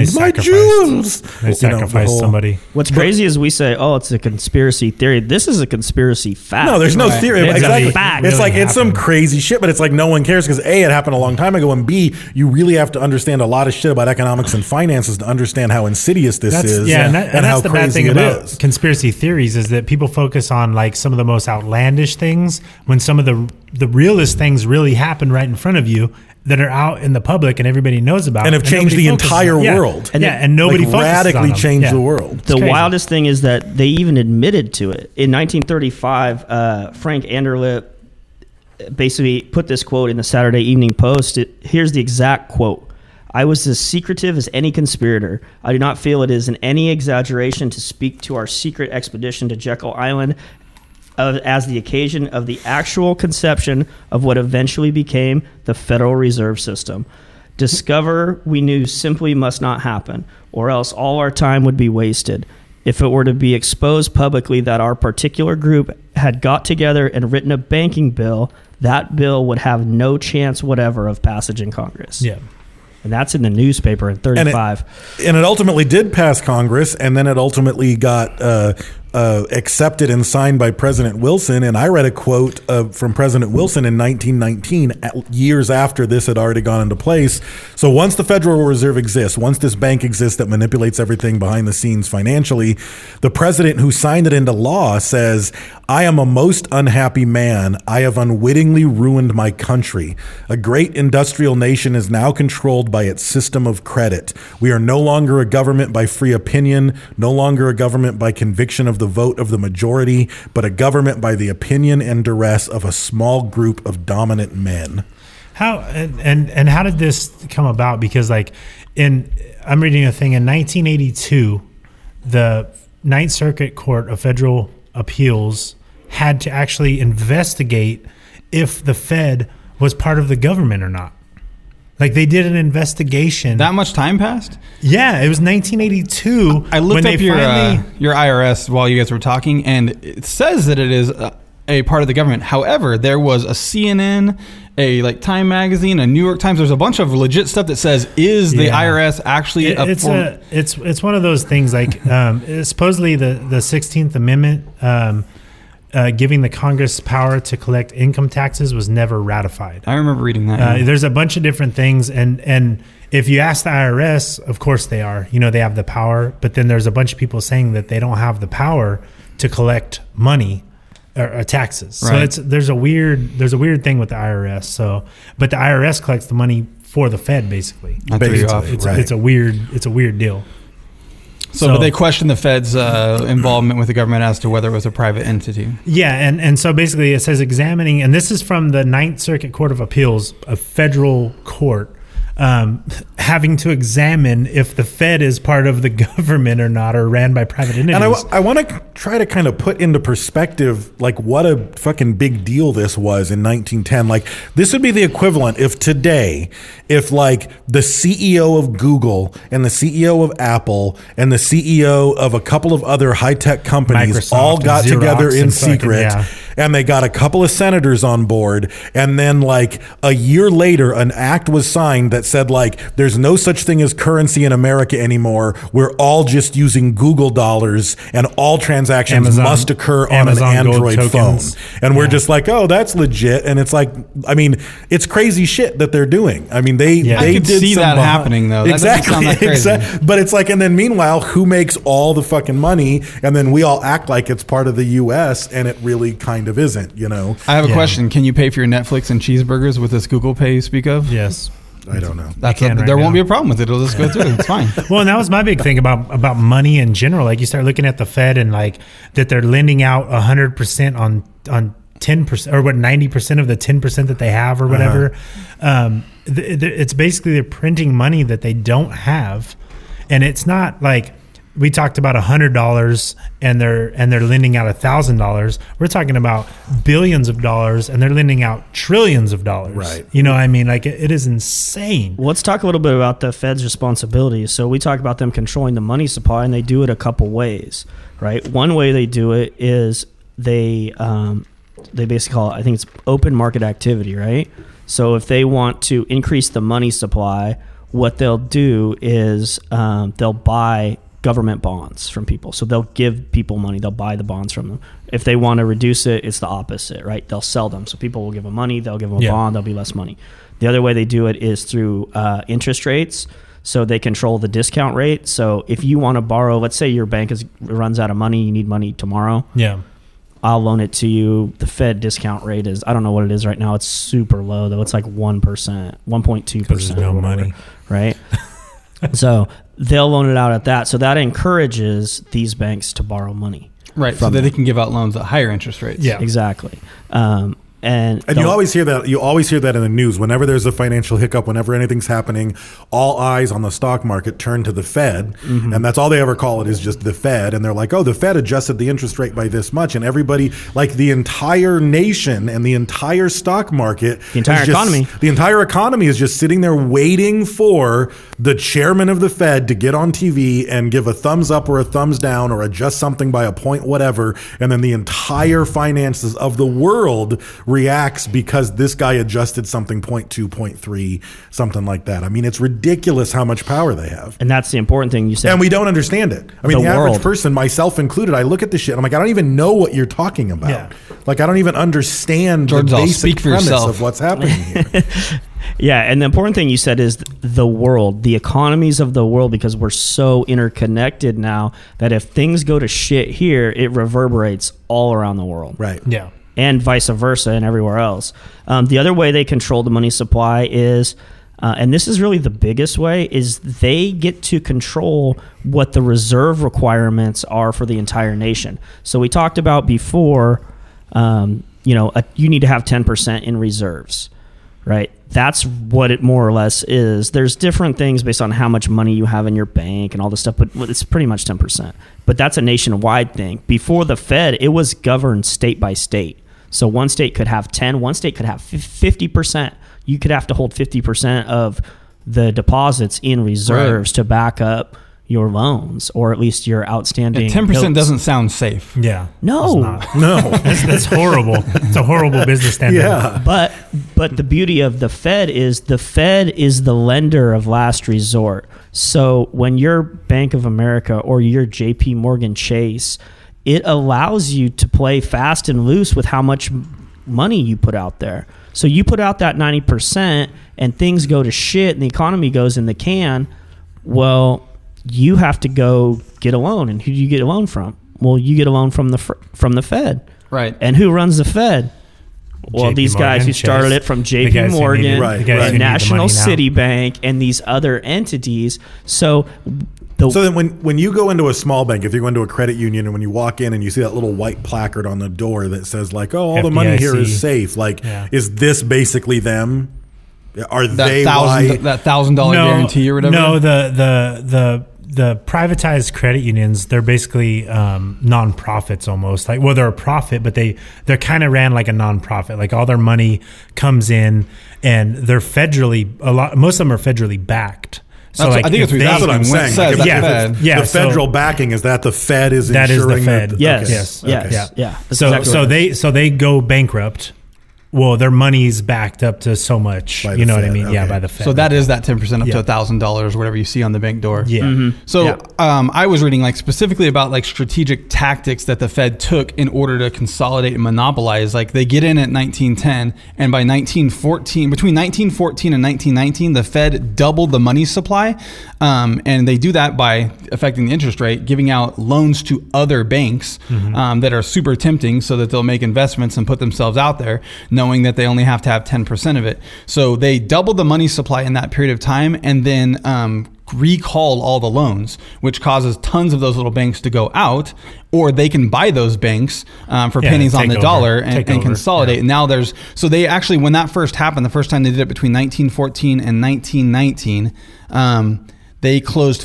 need my sacrificed- jewels. They sacrificed the whole- somebody. What's crazy is we say, "Oh, it's a conspiracy theory." This is a conspiracy fact. No, there's no Right. theory. It's Exactly. a fact. It's Really like it's some happened. crazy shit, but it's like no one cares because A, it happened a long time ago, and B, you really have to understand a lot of shit about economics and finances to understand how insidious this is. and and that's how the bad crazy thing it about is. conspiracy theories is that people focus on like some of the most outlandish things when some of the realest things really happen right in front of you that are out in the public and everybody knows about And have changed nobody the focuses entire on- world. And nobody Like, focuses radically on them. changed Yeah. the world. The crazy. wildest thing is that they even admitted to it. In 1935, Frank Anderlip basically put this quote in the Saturday Evening Post. Here's the exact quote. "I was as secretive as any conspirator. I do not feel it is in any exaggeration to speak to our secret expedition to Jekyll Island as the occasion of the actual conception of what eventually became the Federal Reserve System. Discover we knew simply must not happen, or else all our time would be wasted. If it were to be exposed publicly that our particular group had got together and written a banking bill, that bill would have no chance whatever of passage in Congress." Yeah. And that's in the newspaper in 35. And it ultimately did pass Congress, and then it ultimately got accepted and signed by President Wilson. And I read a quote from President Wilson in 1919, years after this had already gone into place. So once the Federal Reserve exists, once this bank exists that manipulates everything behind the scenes financially, the president who signed it into law says, "I am a most unhappy man. I have unwittingly ruined my country. A great industrial nation is now controlled by its system of credit. We are no longer a government by free opinion, no longer a government by conviction of the vote of the majority, but a government by the opinion and duress of a small group of dominant men." How and how did this come about? Because like I'm reading a thing in 1982, the Ninth Circuit Court of Federal Appeals had to actually investigate if the Fed was part of the government or not. Like they did an investigation. That much time passed? Yeah, it was 1982. I looked when up they your IRS while you guys were talking, and it says that it is a part of the government. However, there was a CNN, a like Time Magazine, a New York Times. There's a bunch of legit stuff that says, is the IRS actually it's one of those things like supposedly the 16th Amendment giving the Congress power to collect income taxes was never ratified. I remember reading that. There's a bunch of different things, and if you ask the IRS, of course they are. You know, they have the power, but then there's a bunch of people saying that they don't have the power to collect money or taxes. Right. So there's a weird thing with the IRS. So, but the IRS collects the money for the Fed basically. I threw you off. It's a weird deal. But they questioned the Fed's involvement with the government as to whether it was a private entity. Yeah, and so basically it says examining, and this is from the Ninth Circuit Court of Appeals, a federal court, having to examine if the Fed is part of the government or not, or ran by private entities. And I want to try to kind of put into perspective, like, what a fucking big deal this was in 1910. Like, this would be the equivalent if today, if like the CEO of Google and the CEO of Apple and the CEO of a couple of other high-tech companies Microsoft all got and Xerox together in and fucking, secret, yeah. and they got a couple of senators on board, and then like a year later, an act was signed that said like, there's no such thing as currency in America anymore. We're all just using Google dollars, and all transactions must occur on an Android phone. And we're just like, oh, that's legit. And it's like, I mean, it's crazy shit that they're doing. I mean, they I could did see some that happening though. That doesn't sound that crazy. But it's like, and then meanwhile, who makes all the fucking money? And then we all act like it's part of the U.S. and it really kind of isn't, you know? I have a question. Can you pay for your Netflix and cheeseburgers with this Google Pay you speak of? Yes. I don't know. There won't be a problem with it. It'll just go through. It's fine. Well, and that was my big thing about money in general. Like you start looking at the Fed and like that they're lending out 100% on 10% or what 90% of the 10% that they have or whatever. It's basically they're printing money that they don't have, and it's not like we talked about $100 and they're lending out $1,000. We're talking about billions of dollars, and they're lending out trillions of dollars. Right. You know what I mean? Like it is insane. Well, let's talk a little bit about the Fed's responsibilities. So we talk about them controlling the money supply, and they do it a couple ways, right? One way they do it is they basically call it, I think it's open market activity, right? So if they want to increase the money supply, what they'll do is they'll buy government bonds from people. So they'll give people money. They'll buy the bonds from them. If they want to reduce it, it's the opposite, right? They'll sell them. So people will give them money. They'll give them a bond. There'll be less money. The other way they do it is through interest rates. So they control the discount rate. So if you want to borrow, let's say your bank runs out of money, you need money tomorrow. Yeah. I'll loan it to you. The Fed discount rate is, I don't know what it is right now. It's super low though. It's like 1%, 1.2%. There's no money. Right? So they'll loan it out at that. So that encourages these banks to borrow money. Right. So that they can give out loans at higher interest rates. Yeah. Exactly. And you always hear that. You always hear that in the news. Whenever there's a financial hiccup, whenever anything's happening, all eyes on the stock market turn to the Fed, and that's all they ever call it is just the Fed. And they're like, "Oh, the Fed adjusted the interest rate by this much," and everybody, like the entire nation and the entire stock market, the entire economy is just sitting there waiting for the chairman of the Fed to get on TV and give a thumbs up or a thumbs down or adjust something by a point, whatever, and then the entire finances of the world reacts because this guy adjusted something 0.2, 0.3, something like that. I mean, it's ridiculous how much power they have. And that's the important thing you said. And we don't understand it. I mean, the average person, myself included, I look at this shit, I'm like, I don't even know what you're talking about. Yeah. Like, I don't even understand the basic premise of what's happening here. Yeah, and the important thing you said is the world, the economies of the world, because we're so interconnected now that if things go to shit here, it reverberates all around the world. Right. Yeah. And vice versa and everywhere else. The other way they control the money supply is, and this is really the biggest way, is they get to control what the reserve requirements are for the entire nation. So we talked about before, you need to have 10% in reserves, right? That's what it more or less is. There's different things based on how much money you have in your bank and all this stuff, but it's pretty much 10%. But that's a nationwide thing. Before the Fed, it was governed state by state. So one state could have 10, one state could have 50%. You could have to hold 50% of the deposits in reserves to back up your loans, or at least your outstanding 10% notes. Doesn't sound safe. Yeah. No. That's horrible. It's a horrible business standard. Yeah. But the beauty of the Fed is the lender of last resort. So when you're Bank of America or you're JP Morgan Chase, it allows you to play fast and loose with how much money you put out there. So you put out that 90% and things go to shit and the economy goes in the can. Well, you have to go get a loan. And who do you get a loan from? Well, you get a loan from the Fed. Right. And who runs the Fed? Well, these guys who started it from JP Morgan, and National City Bank, and these other entities. So then when you go into a small bank, if you go into a credit union and when you walk in and you see that little white placard on the door that says like, oh, all FDIC, the money here is safe. Like, is this basically them? Are they that $1,000 guarantee or whatever? No, the privatized credit unions, they're basically nonprofits almost. Like, well, they're a profit, but they're kind of ran like a nonprofit. Like all their money comes in, and they're most of them are federally backed. So I think that's what I'm saying. The federal backing is that the Fed is that ensuring is the Fed. Yes. So they go bankrupt. Well, their money's backed up to so much. You know what I mean? Okay. Yeah, by the Fed. So that is that 10% up to $1,000, whatever you see on the bank door. Yeah. Mm-hmm. So I was reading like specifically about like strategic tactics that the Fed took in order to consolidate and monopolize. Like they get in at 1910, and by 1914, between 1914 and 1919, the Fed doubled the money supply, and they do that by affecting the interest rate, giving out loans to other banks that are super tempting, so that they'll make investments and put themselves out there, knowing that they only have to have 10% of it. So they doubled the money supply in that period of time, and then recall all the loans, which causes tons of those little banks to go out, or they can buy those banks for pennies on the dollar and consolidate. Yeah. And now they actually, when that first happened, the first time they did it between 1914 and 1919, they caused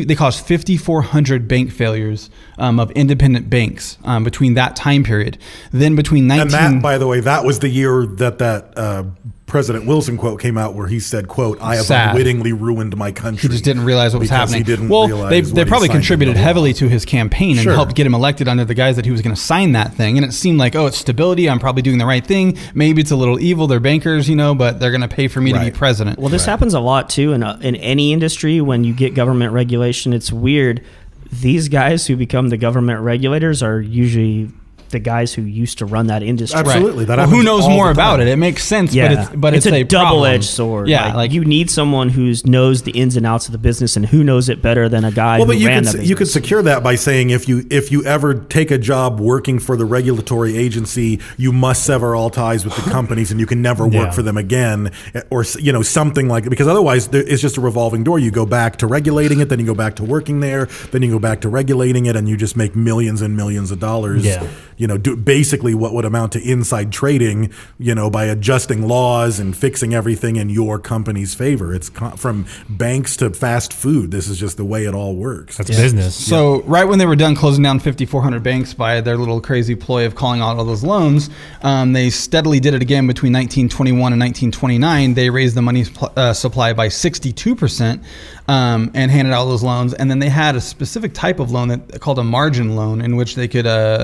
5,400 bank failures of independent banks between that time period. Then between and that, by the way, that was the year that President Wilson quote came out where he said, quote, "I have Sad. unwittingly ruined my country." He just didn't realize what was because happening. He didn't well, realize they what he probably signed contributed into law. heavily to his campaign and Sure. helped get him elected under the guise that he was going to sign that thing. And it seemed like, oh, it's stability. I'm probably doing the right thing. Maybe it's a little evil. They're bankers, but they're going to pay for me to be Right. president. Well, this happens a lot too in any industry when you get government regulation. It's weird. These guys who become the government regulators are usually the guys who used to run that industry. Absolutely. That Well, who happens knows all more the about time. it? It makes sense, Yeah, but it's a a double-edged problem. sword. Yeah, like you need someone who knows the ins and outs of the business and who knows it better than a guy Well, who but ran that you could business. secure that by saying if you ever take a job working for the regulatory agency, you must sever all ties with the companies and you can never work Yeah. for them again, or something like that. Because otherwise, it's just a revolving door. You go back to regulating it, then you go back to working there, then you go back to regulating it, and you just make millions and millions of dollars. Yeah. Do basically what would amount to inside trading, by adjusting laws and fixing everything in your company's favor. It's from banks to fast food. This is just the way it all works. That's business. So right when they were done closing down 5,400 banks by their little crazy ploy of calling out all those loans, they steadily did it again between 1921 and 1929. They raised the money supply by 62% and handed out those loans. And then they had a specific type of loan called a margin loan, in which they could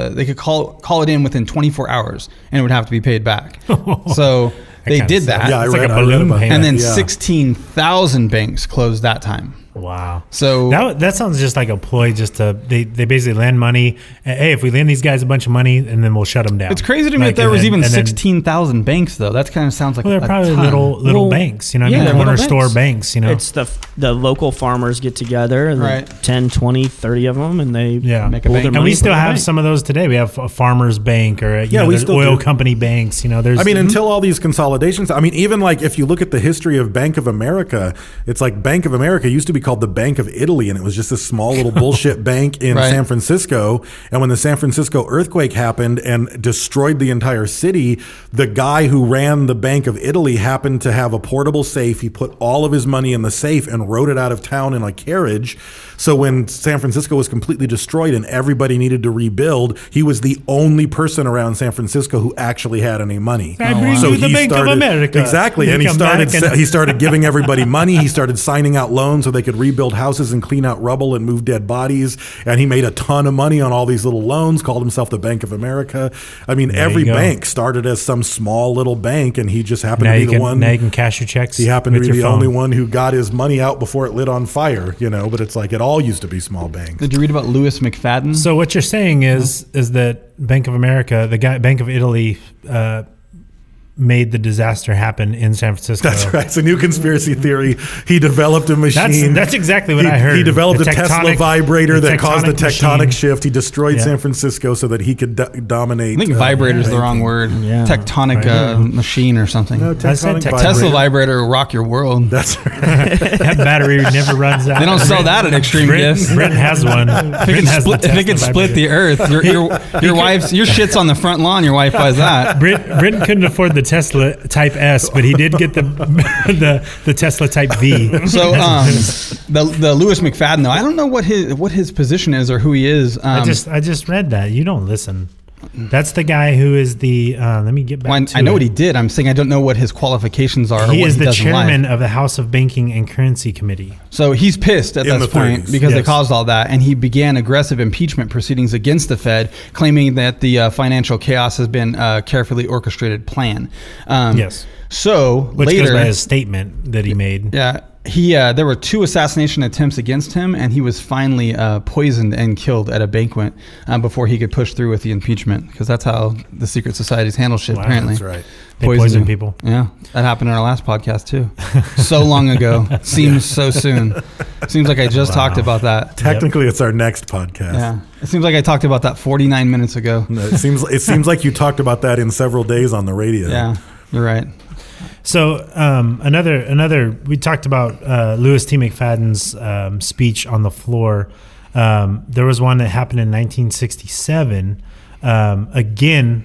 call it in within 24 hours and it would have to be paid back. So they kinda did sucks. that. Yeah, It's I like read, a I read balloon about payment. And then yeah. 16,000 banks closed that time. Wow. So that sounds just like a ploy. Just to they basically lend money. Hey, if we lend these guys a bunch of money, and then we'll shut them down. it's crazy to me that there was even 16,000 banks, though. That kind of sounds like Well, they're a probably ton. little banks. yeah, corner little store banks. banks. It's the local farmers get together, and Right. 10, 20, 30 of them, and they Yeah. Make a pull bank. their And And money we still from the have bank. some of those today. We have a farmers bank or Yeah, we there's still oil do. company banks. There's Until all these consolidations, even like if you look at the history of Bank of America, it's like Bank of America used to be called the Bank of Italy, and it was just this small little bullshit bank in Right. San Francisco. And when the San Francisco earthquake happened and destroyed the entire city, the guy who ran the Bank of Italy happened to have a portable safe. He put all of his money in the safe and rode it out of town in a carriage. So when San Francisco was completely destroyed and everybody needed to rebuild, he was the only person around San Francisco who actually had any money. I bring So you the he Bank of started- America. Exactly. They And he come started back and- he started giving everybody money. He started signing out loans so they could rebuild houses and clean out rubble and move dead bodies. And he made a ton of money on all these little loans, called himself the Bank of America. Every you go. bank started as some small little bank, and he just happened now to be you the can one. now you can cash your checks. He happened to with be the your only phone. one who got his money out before it lit on fire, but it's like it all used to be small banks. Did you read about Louis McFadden? So what you're saying is that Bank of America, the guy Bank of Italy, made the disaster happen in San Francisco. That's right. It's a new conspiracy theory. He developed a machine. That's exactly what I heard. He developed The a Tesla tectonic- vibrator the that caused the tectonic tectonic machine. shift. He destroyed Yeah. San Francisco so that he could dominate. I think vibrator is the wrong word. Yeah. Tectonic machine or something. No, I said tectonic Tesla vibrator will rock your world. That's right. That battery never runs out. They don't sell that at Extreme Gifts. Britain has one. If it can split the earth, your shit's on the front lawn. Your wife buys that. Britain couldn't afford the Tesla Type S, but he did get the Tesla Type V. So the Louis McFadden, though, I don't know what his position is or who he is. I just read that. You don't listen. That's the guy who is the. Let me get back. Well, to I know it. what he did. I'm saying I don't know what his qualifications are. He or what is he the does in life. chairman of the House of Banking and Currency Committee. So he's pissed at In this the point 30s, because they yes. caused all that, and he began aggressive impeachment proceedings against the Fed, claiming that the financial chaos has been a carefully orchestrated plan. Yes. So Which later, goes by his statement that he made. yeah, there were 2 assassination attempts against him, and he was finally poisoned and killed at a banquet before he could push through with the impeachment, because that's how the secret societies handle shit. Wow, apparently, That's right. They poison you. people. Yeah, that happened in our last podcast too. So long ago, seems so soon. Seems like I just talked about that. Technically, it's our next podcast. Yeah, it seems like I talked about that 49 minutes ago. No, it seems like you talked about that in several days on the radio. Yeah, you're right. So another we talked about Louis T. McFadden's speech on the floor. There was one that happened in 1967. Again,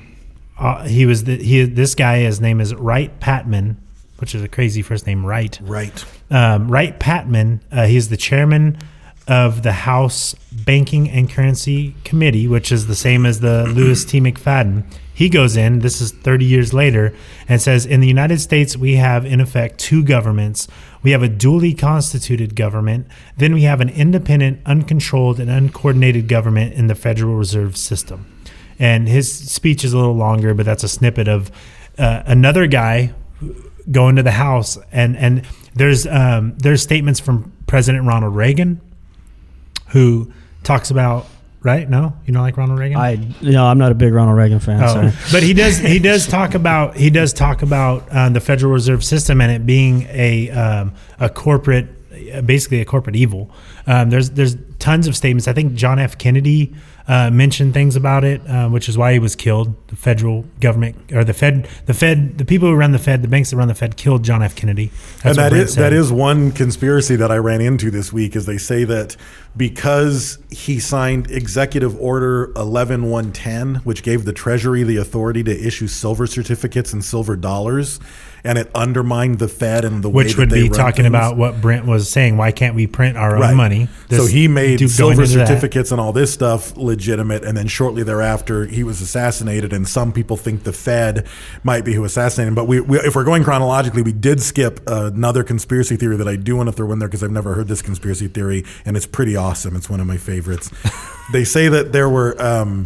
this guy. His name is Wright Patman, which is a crazy first name, Wright. Right. Wright Patman. He's the chairman of the House Banking and Currency Committee, which is the same as the Louis T. McFadden. He goes in, this is 30 years later, and says, in the United States, we have, in effect, two governments. We have a duly constituted government. Then we have an independent, uncontrolled, and uncoordinated government in the Federal Reserve System. And his speech is a little longer, but that's a snippet of another guy going to the House. And there's statements from President Ronald Reagan, who talks about, right? No, you don't like Ronald Reagan? I'm not a big Ronald Reagan fan. Sorry. But he does talk about the Federal Reserve System and it being a corporate, basically a corporate evil. There's tons of statements. I think John F. Kennedy mentioned things about it, which is why he was killed. The federal government, or the Fed, the people who run the Fed, the banks that run the Fed, killed John F. Kennedy. That's that is one conspiracy that I ran into this week. Is they say that because he signed Executive Order 11110, which gave the Treasury the authority to issue silver certificates and silver dollars, and it undermined the Fed and the way which that would they be run talking things. about what Brent was saying. Why can't we print our own money? So he made silver into that. certificates and all this stuff legitimate, and then shortly thereafter he was assassinated. And some people think the Fed might be who assassinated him. But if we're going chronologically, we did skip another conspiracy theory that I do want to throw in there because I've never heard this conspiracy theory, and it's pretty awesome. It's one of my favorites. They say that there were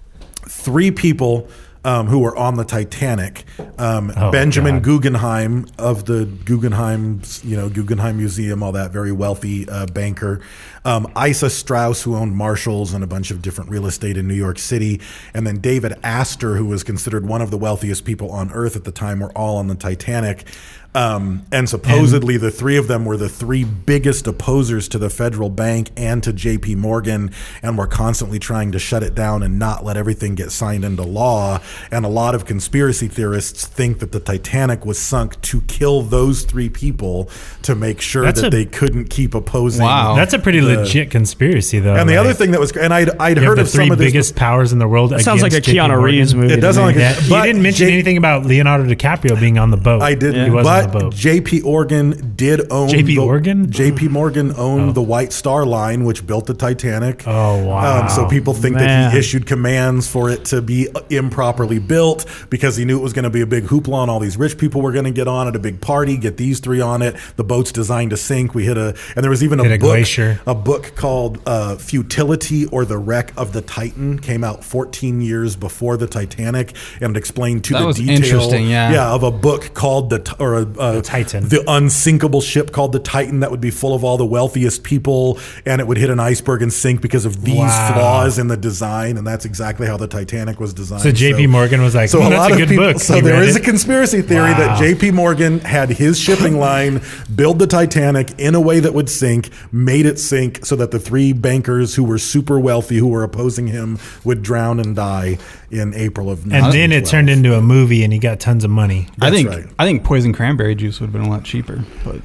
3 people who were on the Titanic. Benjamin Guggenheim of the Guggenheim Museum, all that, very wealthy banker. Isa Strauss, who owned Marshalls and a bunch of different real estate in New York City. And then David Astor, who was considered one of the wealthiest people on earth at the time, were all on the Titanic. And supposedly the 3 of them were the 3 biggest opposers to the federal bank and to JP Morgan, and were constantly trying to shut it down and not let everything get signed into law. And a lot of conspiracy theorists think that the Titanic was sunk to kill those 3 people to make sure they couldn't keep opposing. Wow. That's a pretty legit conspiracy, though. And the other thing that was, and I'd heard of some of this. 3 biggest powers in the world. It sounds like a JP Keanu Morgan. Reeves movie. It does sound like You didn't mention anything about Leonardo DiCaprio being on the boat. I didn't. He was but on the boat. JP Morgan did own JP Morgan owned the White Star Line, which built the Titanic. Oh, wow. So people think that he issued commands for it to be improperly built because he knew it was going to be a big hoopla and all these rich people were going to get on at a big party, get these 3 on it. The boat's designed to sink. And there was even a book called Futility or the Wreck of the Titan, came out 14 years before the Titanic, and it explained to the detail interesting, of a book called the Titan, the unsinkable ship called the Titan, that would be full of all the wealthiest people, and it would hit an iceberg and sink because of these flaws in the design. And that's exactly how the Titanic was designed. So JP Morgan was like, so that's a good book. So there is a conspiracy theory that JP Morgan had his shipping line build the Titanic in a way that would sink, made it sink so that the 3 bankers who were super wealthy, who were opposing him, would drown and die in April of 1912. And then it turned into a movie and he got tons of money. I think poison cranberry juice would have been a lot cheaper. But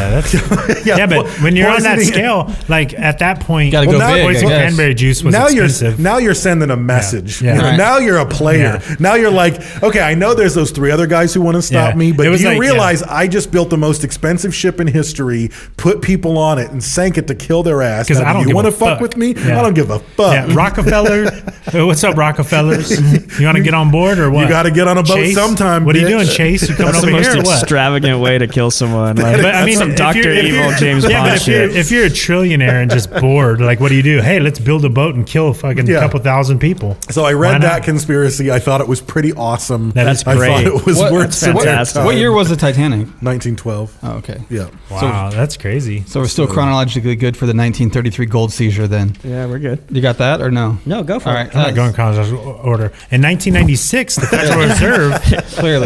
but when you're on that scale, like at that point, you gotta go big. Poison cranberry juice was expensive. Now you're sending a message. Yeah. You know, Right. Now you're a player. Yeah. Now you're like, okay, I know there's those 3 other guys who want to stop me, but do you realize I just built the most expensive ship in history, put people on it, and sank it to kill their ass? Because I don't you want to fuck with me? I don't give a fuck. Yeah. Rockefeller, what's up, Rockefellers? You want to get on board or what? You got to get on a boat Chase? sometime. What are you bitch. doing, Chase? You coming That's over the most here or what? extravagant way to kill someone. Like, But I mean, some if Dr. you're- Evil James Yeah, Bond but shit. if you're a trillionaire and just bored, like, what do? Hey, let's build a boat and kill a fucking couple thousand people. So I Why read not? that conspiracy. I thought it was pretty awesome. That's I great. thought it was worth that's fantastic. What year was the Titanic? 1912. Oh, okay. Yeah. Wow, that's crazy. So we're still chronologically good for the 1933 gold seizure then. Yeah, we're good. You got that or no? No, go for All it. right. I'm not going chronological order. In 1996, the Federal Reserve Clearly.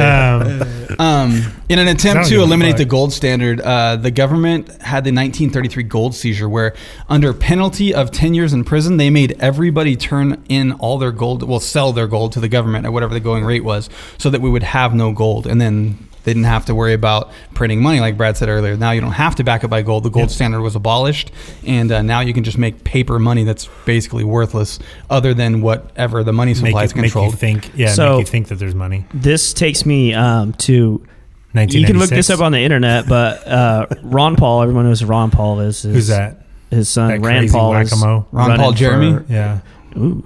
In an attempt Sounds to good, eliminate fuck. the gold standard, the government had the 1933 gold seizure, where under penalty of 10 years in prison, they made everybody turn in all their gold, sell their gold to the government at whatever the going rate was, so that we would have no gold. And then they didn't have to worry about printing money, like Brad said earlier. Now you don't have to back it by gold. The gold standard was abolished, and now you can just make paper money that's basically worthless, other than whatever the money supply is controlled. Make you think that there's money. This takes me to. 1996. You can look this up on the internet, but Ron Paul. Everyone knows who Ron Paul is. Who's that? his son That Rand crazy Paul is whack-a-mole. Ron running Paul Jeremy? for- Yeah. Ooh,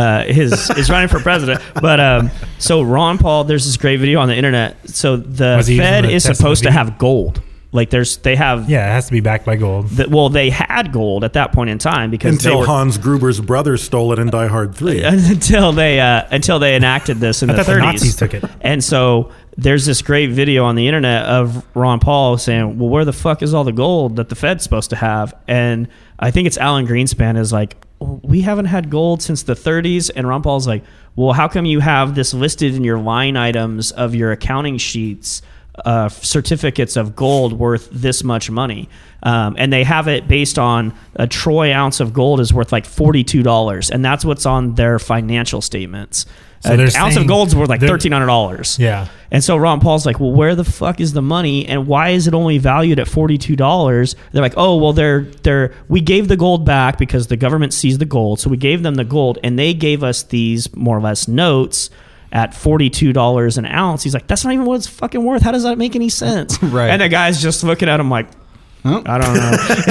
is running for president. But so Ron Paul, there's this great video on the internet. So the Was he using Fed the is Tesla supposed to V? have gold. Like they have. Yeah, it has to be backed by gold. Well, they had gold at that point in time because Until they were, Hans Gruber's brother stole it in Die Hard 3. until they enacted this in I the thought 30s. the Nazis took it. And so there's this great video on the internet of Ron Paul saying, well, where the fuck is all the gold that the Fed's supposed to have? And I think it's Alan Greenspan is like, well, we haven't had gold since the 30s. And Ron Paul's like, well, how come you have this listed in your line items of your accounting sheets, certificates of gold worth this much money? And they have it based on a troy ounce of gold is worth like $42. And that's what's on their financial statements. So An they're ounce of saying gold's worth like they're- $1,300. Yeah. And so Ron Paul's like, well, where the fuck is the money, and why is it only valued at $42? They're like, oh, well, we gave the gold back because the government seized the gold, so we gave them the gold, and they gave us these more or less notes at $42 an ounce. He's like, that's not even what it's fucking worth. How does that make any sense? Right. And the guy's just looking at him like, Huh? I don't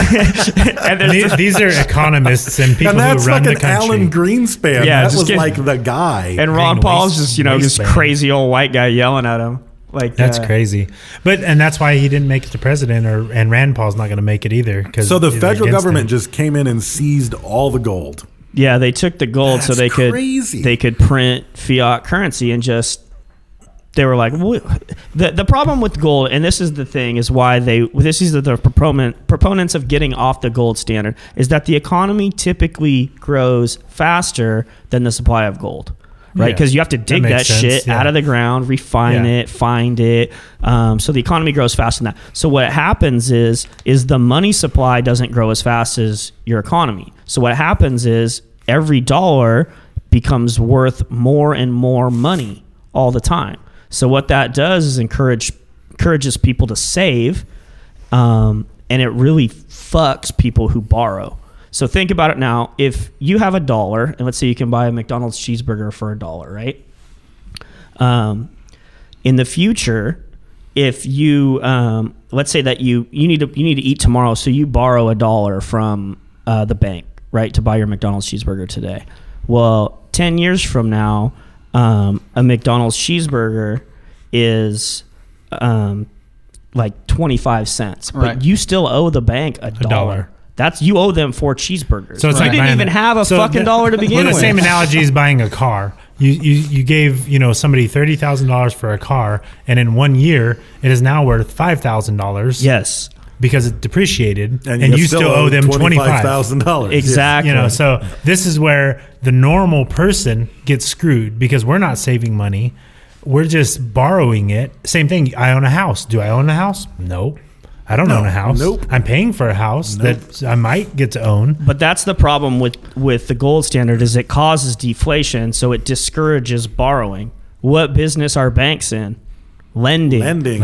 know. And there's These are economists and people And that's who run the fucking country. Alan Greenspan. Yeah, that just was get- like the guy. and Ron Green Paul's waist- just, this waistband. crazy old white guy yelling at him. Like That's crazy. And that's why he didn't make it to president, and Rand Paul's not going to make it either. So the it's federal against government him. just came in and seized all the gold. Yeah, they took the gold so That's they crazy. could print fiat currency and just they were like the problem with gold, and this is the thing, is why this is the proponents of getting off the gold standard, is that the economy typically grows faster than the supply of gold. Right, Yeah. because you have to dig makes that sense, shit yeah. out of the ground, refine Yeah. it, find it. So the economy grows faster than that. So what happens is the money supply doesn't grow as fast as your economy. So what happens is every dollar becomes worth more and more money all the time. So what that does is encourages people to save, and it really fucks people who borrow. So think about it now. If you have $1, and let's say you can buy a McDonald's cheeseburger for $1, right? In the future, if you let's say that you need to eat tomorrow, so you borrow $1 from the bank, right, to buy your McDonald's cheeseburger today. Well, 10 years from now, a McDonald's cheeseburger is like 25 cents, but Right. you still owe the bank $1. $1. You owe them 4 cheeseburgers. So it's you like didn't buying even have a so fucking dollar to begin well, with. the same analogy is buying a car. You gave somebody $30,000 for a car, and in 1 year it is now worth $5,000. Yes, because it depreciated, and you still owe them $25,000. exactly. So this is where the normal person gets screwed because we're not saving money. We're just borrowing it. Same thing. I own a house. Do I own a house? No. I don't own a house. Nope. I'm paying for a house that I might get to own. But that's the problem with the gold standard, is it causes deflation, so it discourages borrowing. What business are banks in? Lending.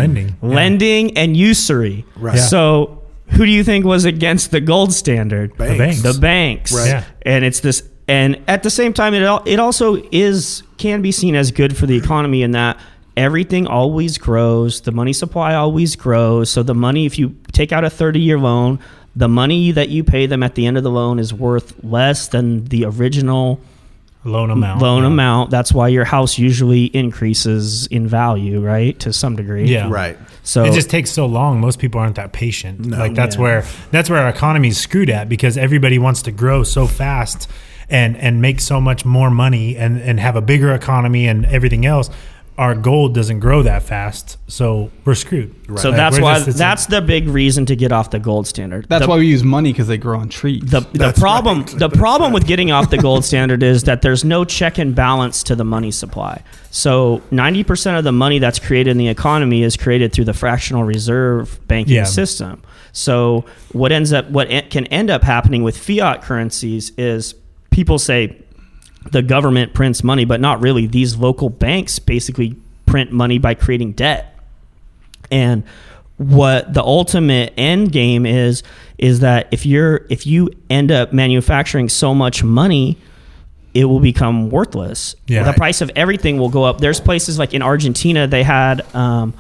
Lending and usury. Right. Yeah. So who do you think was against the gold standard? Banks. The banks. Right. Yeah. And it's this, and at the same time, it also can be seen as good for the economy in that everything always grows. The money supply always grows. So the money, if you take out a 30-year loan, the money that you pay them at the end of the loan is worth less than the original Loan amount. amount. That's why your house usually increases in value, right? To some degree. Yeah. Right. So It just takes so long. Most people aren't that patient. No. That's where our economy is screwed at, because everybody wants to grow so fast and make so much more money and have a bigger economy and everything else. Our gold doesn't grow that fast, so we're screwed. So Like, that's we're why just- that's the big reason to get off the gold standard. That's The- why we use money, because they grow on trees. the problem with getting off the gold standard is that there's no check and balance to the money supply. So 90% of the money that's created in the economy is created through the fractional reserve banking system. So what can end up happening with fiat currencies is people say the government prints money, but not really. These local banks basically print money by creating debt. And what the ultimate end game is that if you end up manufacturing so much money, it will become worthless. Yeah. The price of everything will go up. There's places like in Argentina, they had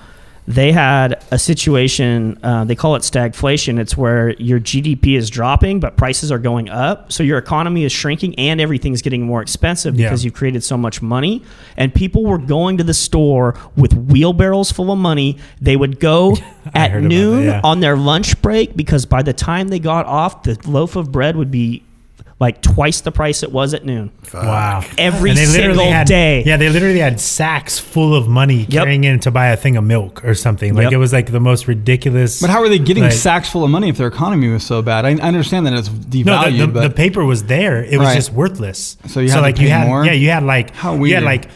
they had a situation, they call it stagflation. It's where your GDP is dropping, but prices are going up. So your economy is shrinking and everything's getting more expensive because you created so much money. And people were going to the store with wheelbarrows full of money. They would go at noon on their lunch break because by the time they got off, the loaf of bread would be like twice the price it was at noon. Wow. Every single day. Yeah, they literally had sacks full of money carrying in to buy a thing of milk or something. Like it was like the most ridiculous. But how are they getting sacks full of money if their economy was so bad? I understand that it's devalued. No, the paper was there. It was just worthless. So you had to pay more? Yeah, you had like how weird. You had like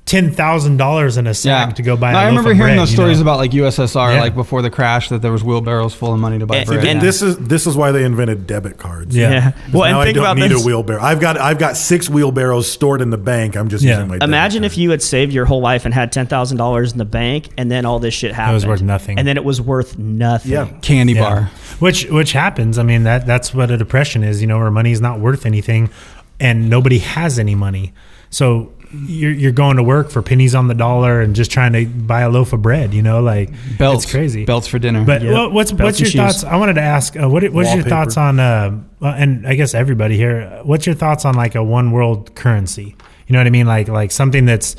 $10,000 in a sack to go buy. I remember hearing those stories about like USSR, like before the crash, that there was wheelbarrows full of money to buy bread. And this is why they invented debit cards. Yeah. Well, and now think I don't about need this. a wheelbarrow. I've got 6 wheelbarrows stored in the bank. I'm just using my. Imagine debit if you had saved your whole life and had $10,000 in the bank, and then all this shit happened. It was worth nothing. And then it was worth nothing. Yeah. Candy bar. Which happens. I mean that's what a depression is. You know, where money is not worth anything, and nobody has any money. So you're going to work for pennies on the dollar and just trying to buy a loaf of bread, you know, like belts. It's crazy. Belts for dinner. But what's your thoughts? I wanted to ask, what's your thoughts on, and I guess everybody here, what's your thoughts on like a one world currency? You know what I mean? Like something that's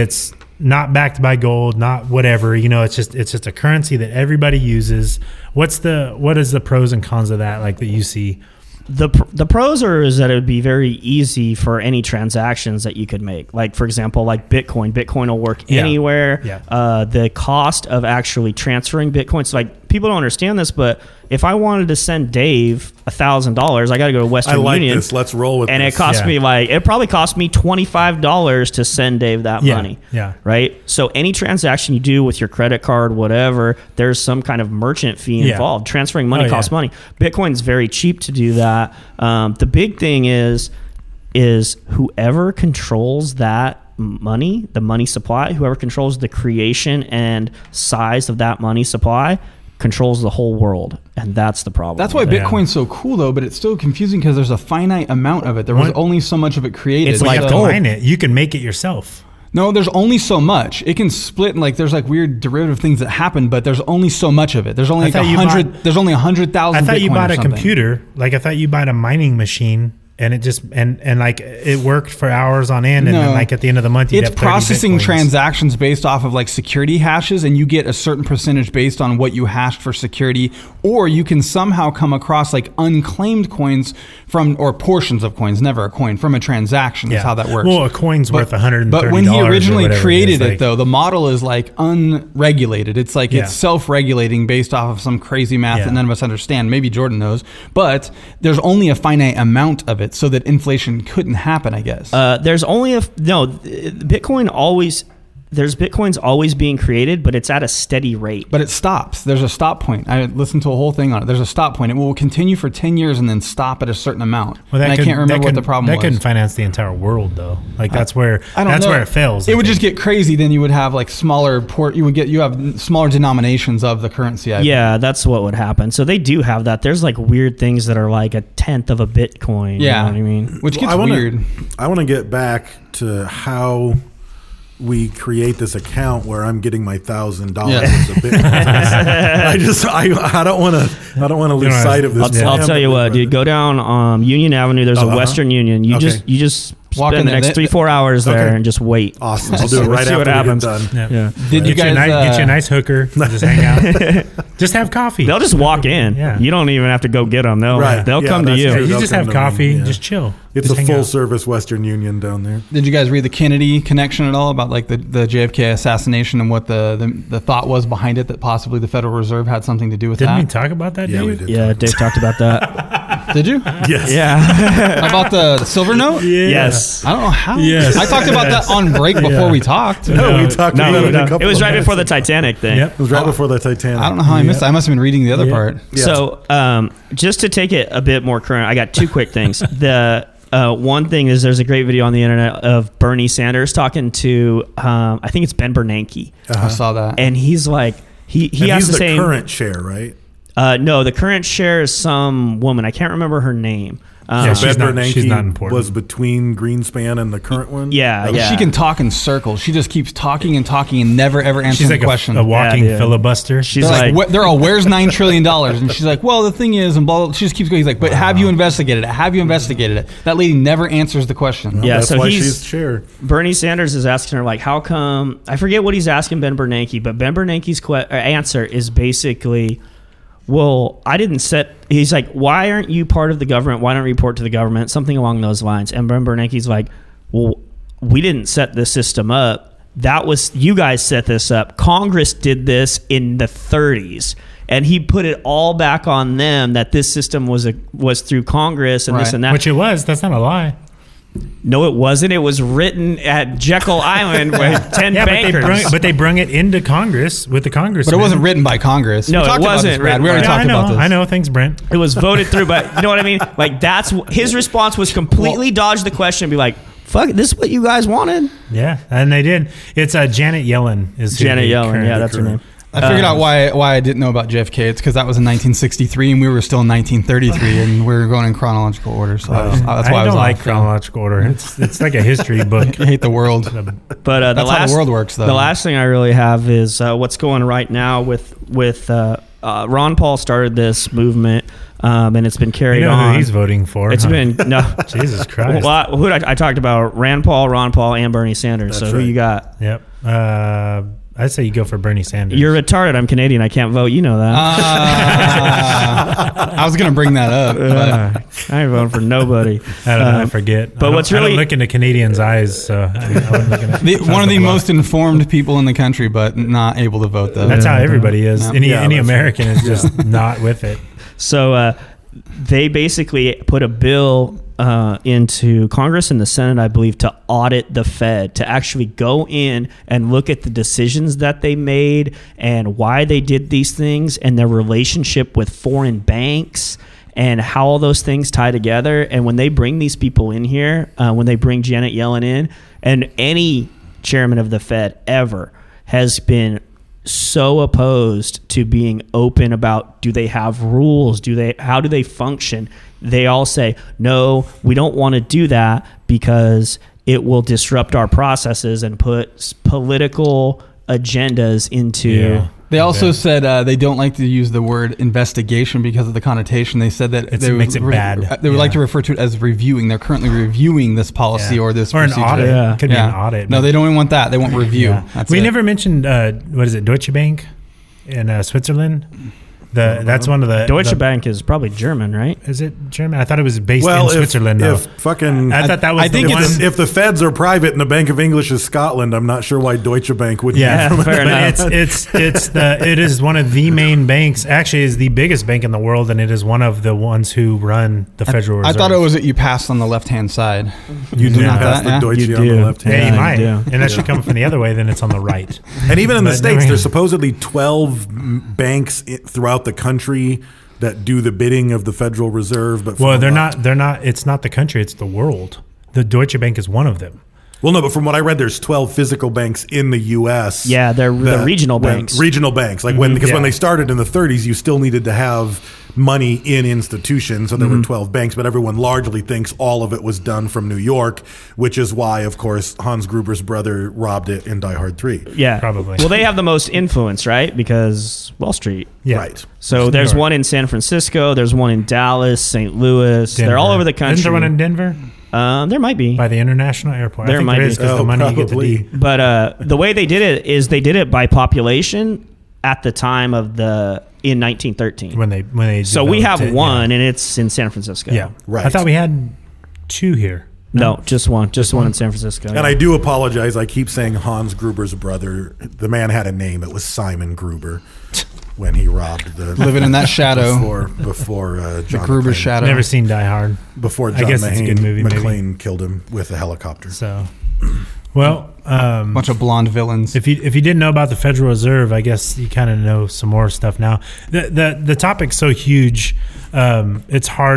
not backed by gold, not whatever, you know, it's just a currency that everybody uses. What is the pros and cons of that, like that you see? The pros is that it would be very easy for any transactions that you could make. Like, for example, like Bitcoin. Bitcoin will work anywhere. Yeah. The cost of actually transferring Bitcoin. So, like, people don't understand this, but if I wanted to send Dave $1,000, I got to go to Western Union. This. Let's roll with and this. It cost me it probably cost me $25 to send Dave that money. Yeah. Right. So any transaction you do with your credit card, whatever, there's some kind of merchant fee involved. Transferring money costs money. Bitcoin's very cheap to do that. The big thing is whoever controls that money, the money supply, whoever controls the creation and size of that money supply controls the whole world, and that's the problem. That's why Bitcoin's so cool, though, but it's still confusing because there's a finite amount of it. There was only so much of it created. It's like mine it. You can make it yourself. No, there's only so much. It can split, and like there's like weird derivative things that happen, but there's only so much of it. There's only like 100. There's only 100,000. I thought you Bitcoin bought or a something. computer. Like I thought you bought a mining machine. And it just and like it worked for hours on end, and then like at the end of the month, you'd it's have 30 processing Bitcoins. transactions based off of like security hashes, and you get a certain percentage based on what you hashed for security, or you can somehow come across like unclaimed coins from or portions of coins, never a coin from a transaction. Is how that works. Well, a coin's worth $130. But when he originally created it, though, the model is like unregulated. It's like it's self-regulating based off of some crazy math that none of us understand. Maybe Jordan knows, but there's only a finite amount of it, so that inflation couldn't happen, I guess. There's only Bitcoin's always being created, but it's at a steady rate. But it stops. There's a stop point. I listened to a whole thing on it. There's a stop point. It will continue for 10 years and then stop at a certain amount. Well, I can't remember what the problem was. That couldn't finance the entire world, though. Like that's where where it fails. It would just get crazy. Then you would have like smaller you have smaller denominations of the currency. That's what would happen. So they do have that. There's like weird things that are like a tenth of a Bitcoin. Yeah, you know what I mean, which gets weird. I want to get back to how we create this account where I'm getting my $1,000 as a Bitcoin. I don't want to lose sight of this. I'll tell you what, dude. Go down Union Avenue. There's a Western Union. You just walk spend the next 3-4 hours there and just wait. Awesome. I'll do it right see after what happens. we get done. Yeah. Did you guys get you a nice hooker? Just hang out. Just have coffee. They'll just walk in. Yeah. You don't even have to go get them. They'll come to you. True. You They'll just come have to coffee. me, Just chill. It's just a full service Western Union down there. Did you guys read the Kennedy connection at all about like the JFK assassination and what the thought was behind it, that possibly the Federal Reserve had something to do with Didn't that? we talk about that? Yeah, Dave? we did. Yeah, Dave talked about that. Did you? Yes. Yeah. About the silver note? Yeah. Yes. I don't know how. Yes. I talked about that on break before we talked. No, we talked about it a couple It was of right minutes before the ago. Titanic thing. Yep. It was right before the Titanic. I don't know how I missed it. I must have been reading the other part. Yeah. So just to take it a bit more current, I got two quick things. The one thing is there's a great video on the internet of Bernie Sanders talking to, I think it's Ben Bernanke. I saw that. And he's like, he has he's the same. current chair, right? No, the current chair is some woman. I can't remember her name. Yeah, So she's Ben not- she's Bernanke not important. was between Greenspan and the current one. Yeah, yeah. She can talk in circles. She just keeps talking and talking and never ever answering She's like the question. a walking Yeah, dude. filibuster. She's They're like, like, they're all, where's $9 trillion? And she's like, well, the thing is, and blah, blah. She just keeps going. He's like, but have you investigated it? Have you investigated it? That lady never answers the question. Yeah, That's so why he's- she's chair. Bernie Sanders is asking her, like, how come? I forget what he's asking Ben Bernanke, but Ben Bernanke's answer is basically, well, I didn't set. He's like, why aren't you part of the government? Why don't you report to the government? Something along those lines. And Ben Bernanke's like, well, we didn't set the system up. That was, you guys set this up. Congress did this in the 30s. And he put it all back on them that this system was through Congress and this Right. and that. Which it was. That's not a lie. No, it wasn't. It was written at Jekyll Island with 10 Yeah, bankers. but they brung it into Congress with the Congress. But it wasn't written by Congress. No, We it talked about wasn't this, Brad. written We already by- talked about this. I know. Thanks, Brent. It was voted through, but you know what I mean? Like, that's his response was completely dodge the question and be like, fuck it, this is what you guys wanted? Yeah, and they did. It's Janet Yellen. Is who Janet the Yellen, current- yeah, that's her name. I figured out why I didn't know about JFK. It's because that was in 1963 and we were still in 1933 and we were going in chronological order. So that's why I I was don't like off. chronological order. It's like a history book. I hate the world. But That's how the world works, though. The last thing I really have is what's going right now with Ron Paul started this movement, and it's been carried You know on. who he's voting for? It's huh? been no. Jesus Christ. Well, who did I talked about? Rand Paul, Ron Paul, and Bernie Sanders. That's so who right. you got? Yep. I'd say you go for Bernie Sanders. You're retarded. I'm Canadian. I can't vote. You know that. I was going to bring that up. But I ain't voting for nobody. I don't know. I forget. but what's I don't really- look into Canadians' eyes, so I wasn't looking at one of the most informed people in the country, but not able to vote, though. That's how everybody is. Yeah. Any Yeah, that's American is just not with it. So they basically put a bill into Congress and the Senate, I believe, to audit the Fed, to actually go in and look at the decisions that they made and why they did these things and their relationship with foreign banks and how all those things tie together. And when they bring these people in here, when they bring Janet Yellen in, and any chairman of the Fed ever has been so opposed to being open about, do they have rules? How do they function? They all say, no, we don't want to do that because it will disrupt our processes and put political agendas into. Yeah. They also said they don't like to use the word investigation because of the connotation. They said that they makes it bad. They would like Yeah. to refer to it as reviewing. They're currently reviewing this policy or this or an procedure. audit. Yeah. It could be an audit. No, they don't even want that. They want review. Yeah. That's We it. never mentioned what is it, Deutsche Bank in Switzerland. That's one of the Deutsche Bank is probably German, right? Is it German? I thought it was based Well, in Switzerland. though. if fucking, I thought that was I think the one. if the feds are private and the Bank of English is Scotland, I'm not sure why Deutsche Bank would. Yeah, Yeah, fair but enough. it is one of the main banks. Actually, is the biggest bank in the world, and it is one of the ones who run the Federal I Reserve. thought it was that you passed on the left-hand side. You do Not pass that, the yeah? Deutsche You on the do. left Yeah, hand. you Yeah, might, you do. and that should come from the other way. Then it's on the right. And even in the But States, never- there's supposedly 12 banks throughout the country that do the bidding of the Federal Reserve. But Well, they're not. They're not. It's not the country. It's the world. The Deutsche Bank is one of them. Well, no, but from what I read, there's 12 physical banks in the U.S. Yeah, they're the that- regional when- banks. Regional banks, like when because Yeah. when they started in the 30s, you still needed to have money in institutions, so there were 12 banks. But everyone largely thinks all of it was done from New York, which is why, of course, Hans Gruber's brother robbed it in Die Hard 3. Yeah, Probably. Well, they have the most influence, right? Because Wall Street. Yeah. Right. So New there's York. one in San Francisco. There's one in Dallas, St. Louis. They're all Denver. over the country. Isn't there one in Denver There might be. by the international airport? There I think might there be. is because Oh, the money you probably. get to D. But the way they did it is they did it by population at the time of in 1913. when they So we have developed it, one, and it's in San Francisco. Yeah. Right. I thought we had two here. No, just one in San Francisco. And I do apologize. I keep saying Hans Gruber's brother. The man had a name. It was Simon Gruber when he robbed the Living in that shadow. before John Gruber McClane- shadow. Never seen Die Hard. before I John guess it's a good movie, maybe. McClane killed him with a helicopter. So, well, Bunch of blonde villains. if you didn't know about the Federal Reserve, I guess you kind of know some more stuff now. The topic's so huge, it's hard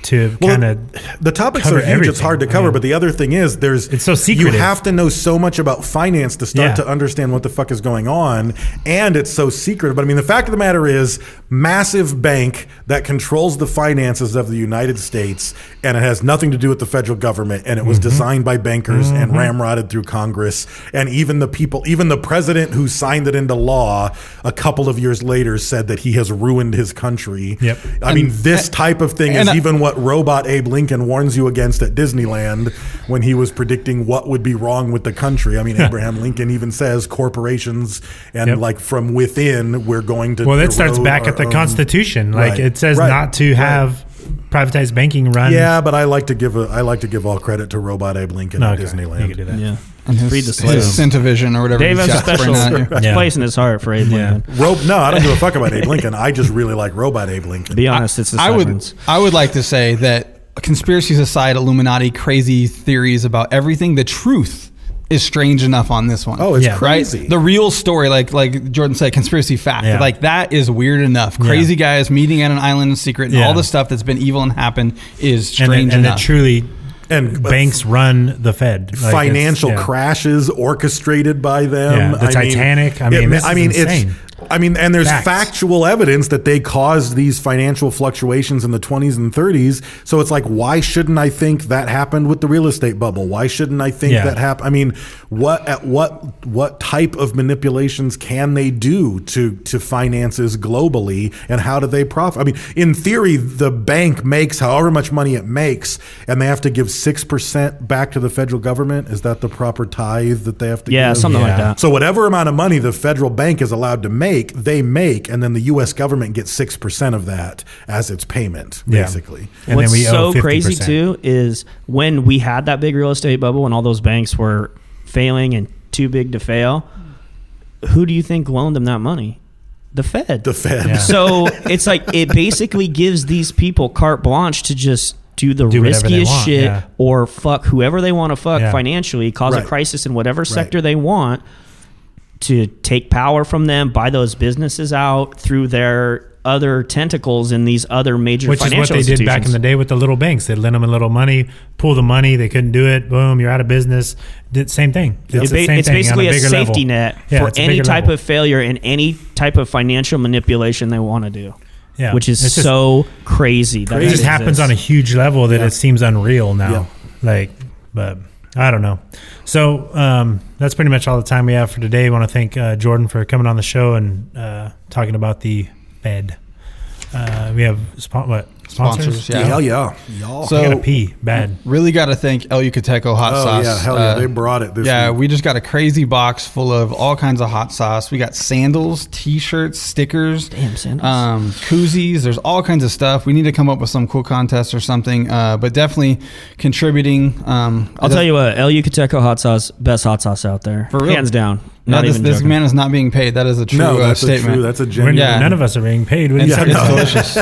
to kind of the topics cover are huge. It's everything. hard to cover, but the other thing is it's so secretive. You have to know so much about finance to start to understand what the fuck is going on, and it's so secretive. But I mean, the fact of the matter is, massive bank that controls the finances of the United States, and it has nothing to do with the federal government, and it was designed by bankers and ramrodded through Congress, and even the president who signed it into law a couple of years later said that he has ruined his country. Yep. I mean, this type of thing is even what Robot Abe Lincoln warns you against at Disneyland when he was predicting what would be wrong with the country. I mean, Abraham Lincoln even says corporations and like from within, we're going to. Well, that starts back at the Constitution. Like it says not to have privatized banking run. Yeah, but I like to give all credit to Robot Abe Lincoln at Disneyland. You could do that. Yeah. And Read the slave. his Centivision or whatever. Dave he's has a got special spraying at you. place in his heart for Abe Lincoln. No, I don't give a fuck about Abe Lincoln. I just really like Robot Abe Lincoln. Be honest, it's the severance. I would like to say that conspiracies aside, Illuminati, crazy theories about everything, the truth is strange enough on this one. Oh, it's crazy. The real story, like Jordan said, conspiracy fact. Yeah. Like that is weird enough. Crazy guys meeting at an island in secret and all the stuff that's been evil and happened is strange and enough. it truly and banks run the Fed. Like financial crashes orchestrated by them. Yeah, the Titanic. It's insane. And there's Facts. factual evidence that they caused these financial fluctuations in the 20s and 30s. So it's like, why shouldn't I think that happened with the real estate bubble? Why shouldn't I think that happened? I mean, what type of manipulations can they do to finances globally, and how do they profit? I mean, in theory, the bank makes however much money it makes, and they have to give 6% back to the federal government. Is that the proper tithe that they have to give? Yeah, something like that. So whatever amount of money the federal bank is allowed to make, they make, and then the U.S. government gets 6% of that as its payment, basically. And What's then we owe so 50%. crazy too is when we had that big real estate bubble and all those banks were failing and too big to fail, who do you think loaned them that money? The Fed. The Fed. Yeah. So it's like it basically gives these people carte blanche to just do whatever they riskiest want, shit or fuck whoever they want to fuck financially, cause a crisis in whatever sector they want, to take power from them, buy those businesses out through their other tentacles in these other major financial institutions. Which is what they did back in the day with the little banks. They'd lend them a little money, pull the money, they couldn't do it, boom, you're out of business. Same thing. It's basically a safety net for any type of failure in any type of financial manipulation they want to do. Yeah. Which is so crazy. It just happens on a huge level that it seems unreal now. Yeah. But I don't know. So that's pretty much all the time we have for today. I want to thank Jordan for coming on the show and talking about the Fed. We have sponsors? Yeah. Hell yeah. Y'all. So I gotta pee bad. Really got to thank El Yucateco hot sauce. Yeah, hell yeah. They brought it this week. We just got a crazy box full of all kinds of hot sauce. We got sandals, t-shirts, stickers, koozies. There's all kinds of stuff. We need to come up with some cool contests or something, but definitely contributing. I'll tell you what, El Yucateco hot sauce, best hot sauce out there. For real. Hands down. This man is not being paid. That is a true statement. That's a genuine. None of us are being paid. It's delicious.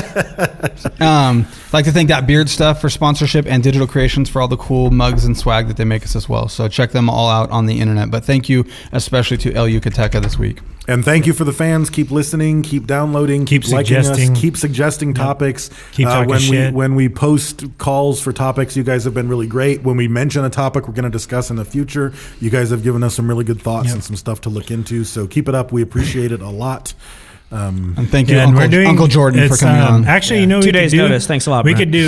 Like to thank That Beard Stuff for sponsorship and Digital Creations for all the cool mugs and swag that they make us as well. So check them all out on the internet. But thank you especially to El Yucateca this week. And thank you for the fans. Keep listening, keep downloading, keep suggesting, keep suggesting topics. Keep talking shit. When we post calls for topics, you guys have been really great. When we mention a topic we're going to discuss in the future, you guys have given us some really good thoughts and some stuff to look into. So keep it up. We appreciate it a lot. And thank you, Uncle Jordan, for coming on. Actually, 2 days notice. Thanks a lot. We could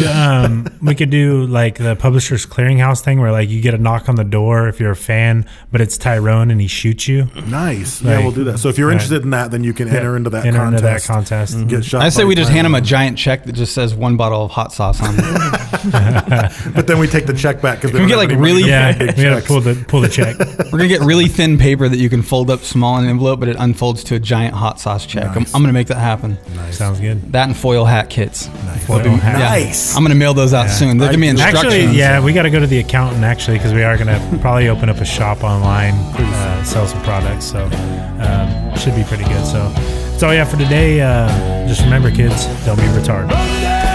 do like the Publishers Clearinghouse thing, where like you get a knock on the door if you're a fan, but it's Tyrone and he shoots you. Nice. We'll do that. So if you're interested in that, then you can enter into that contest. Mm-hmm. Get shot. I say we just hand him a giant check that just says 1 bottle of hot sauce on it. But then we take the check back because we get like really we gotta pull the check. We're gonna get really thin paper that you can fold up small in an envelope, but it unfolds to a giant hot sauce check. Nice. I'm gonna make that happen. Nice. Sounds good. That and foil hat kits. Nice. Foil hat. Nice. I'm gonna mail those out soon. They'll give me instructions. Actually, we got to go to the accountant actually, because we are gonna probably open up a shop online, sell some products. So should be pretty good. So that's all we have for today. Just remember, kids, don't be retarded.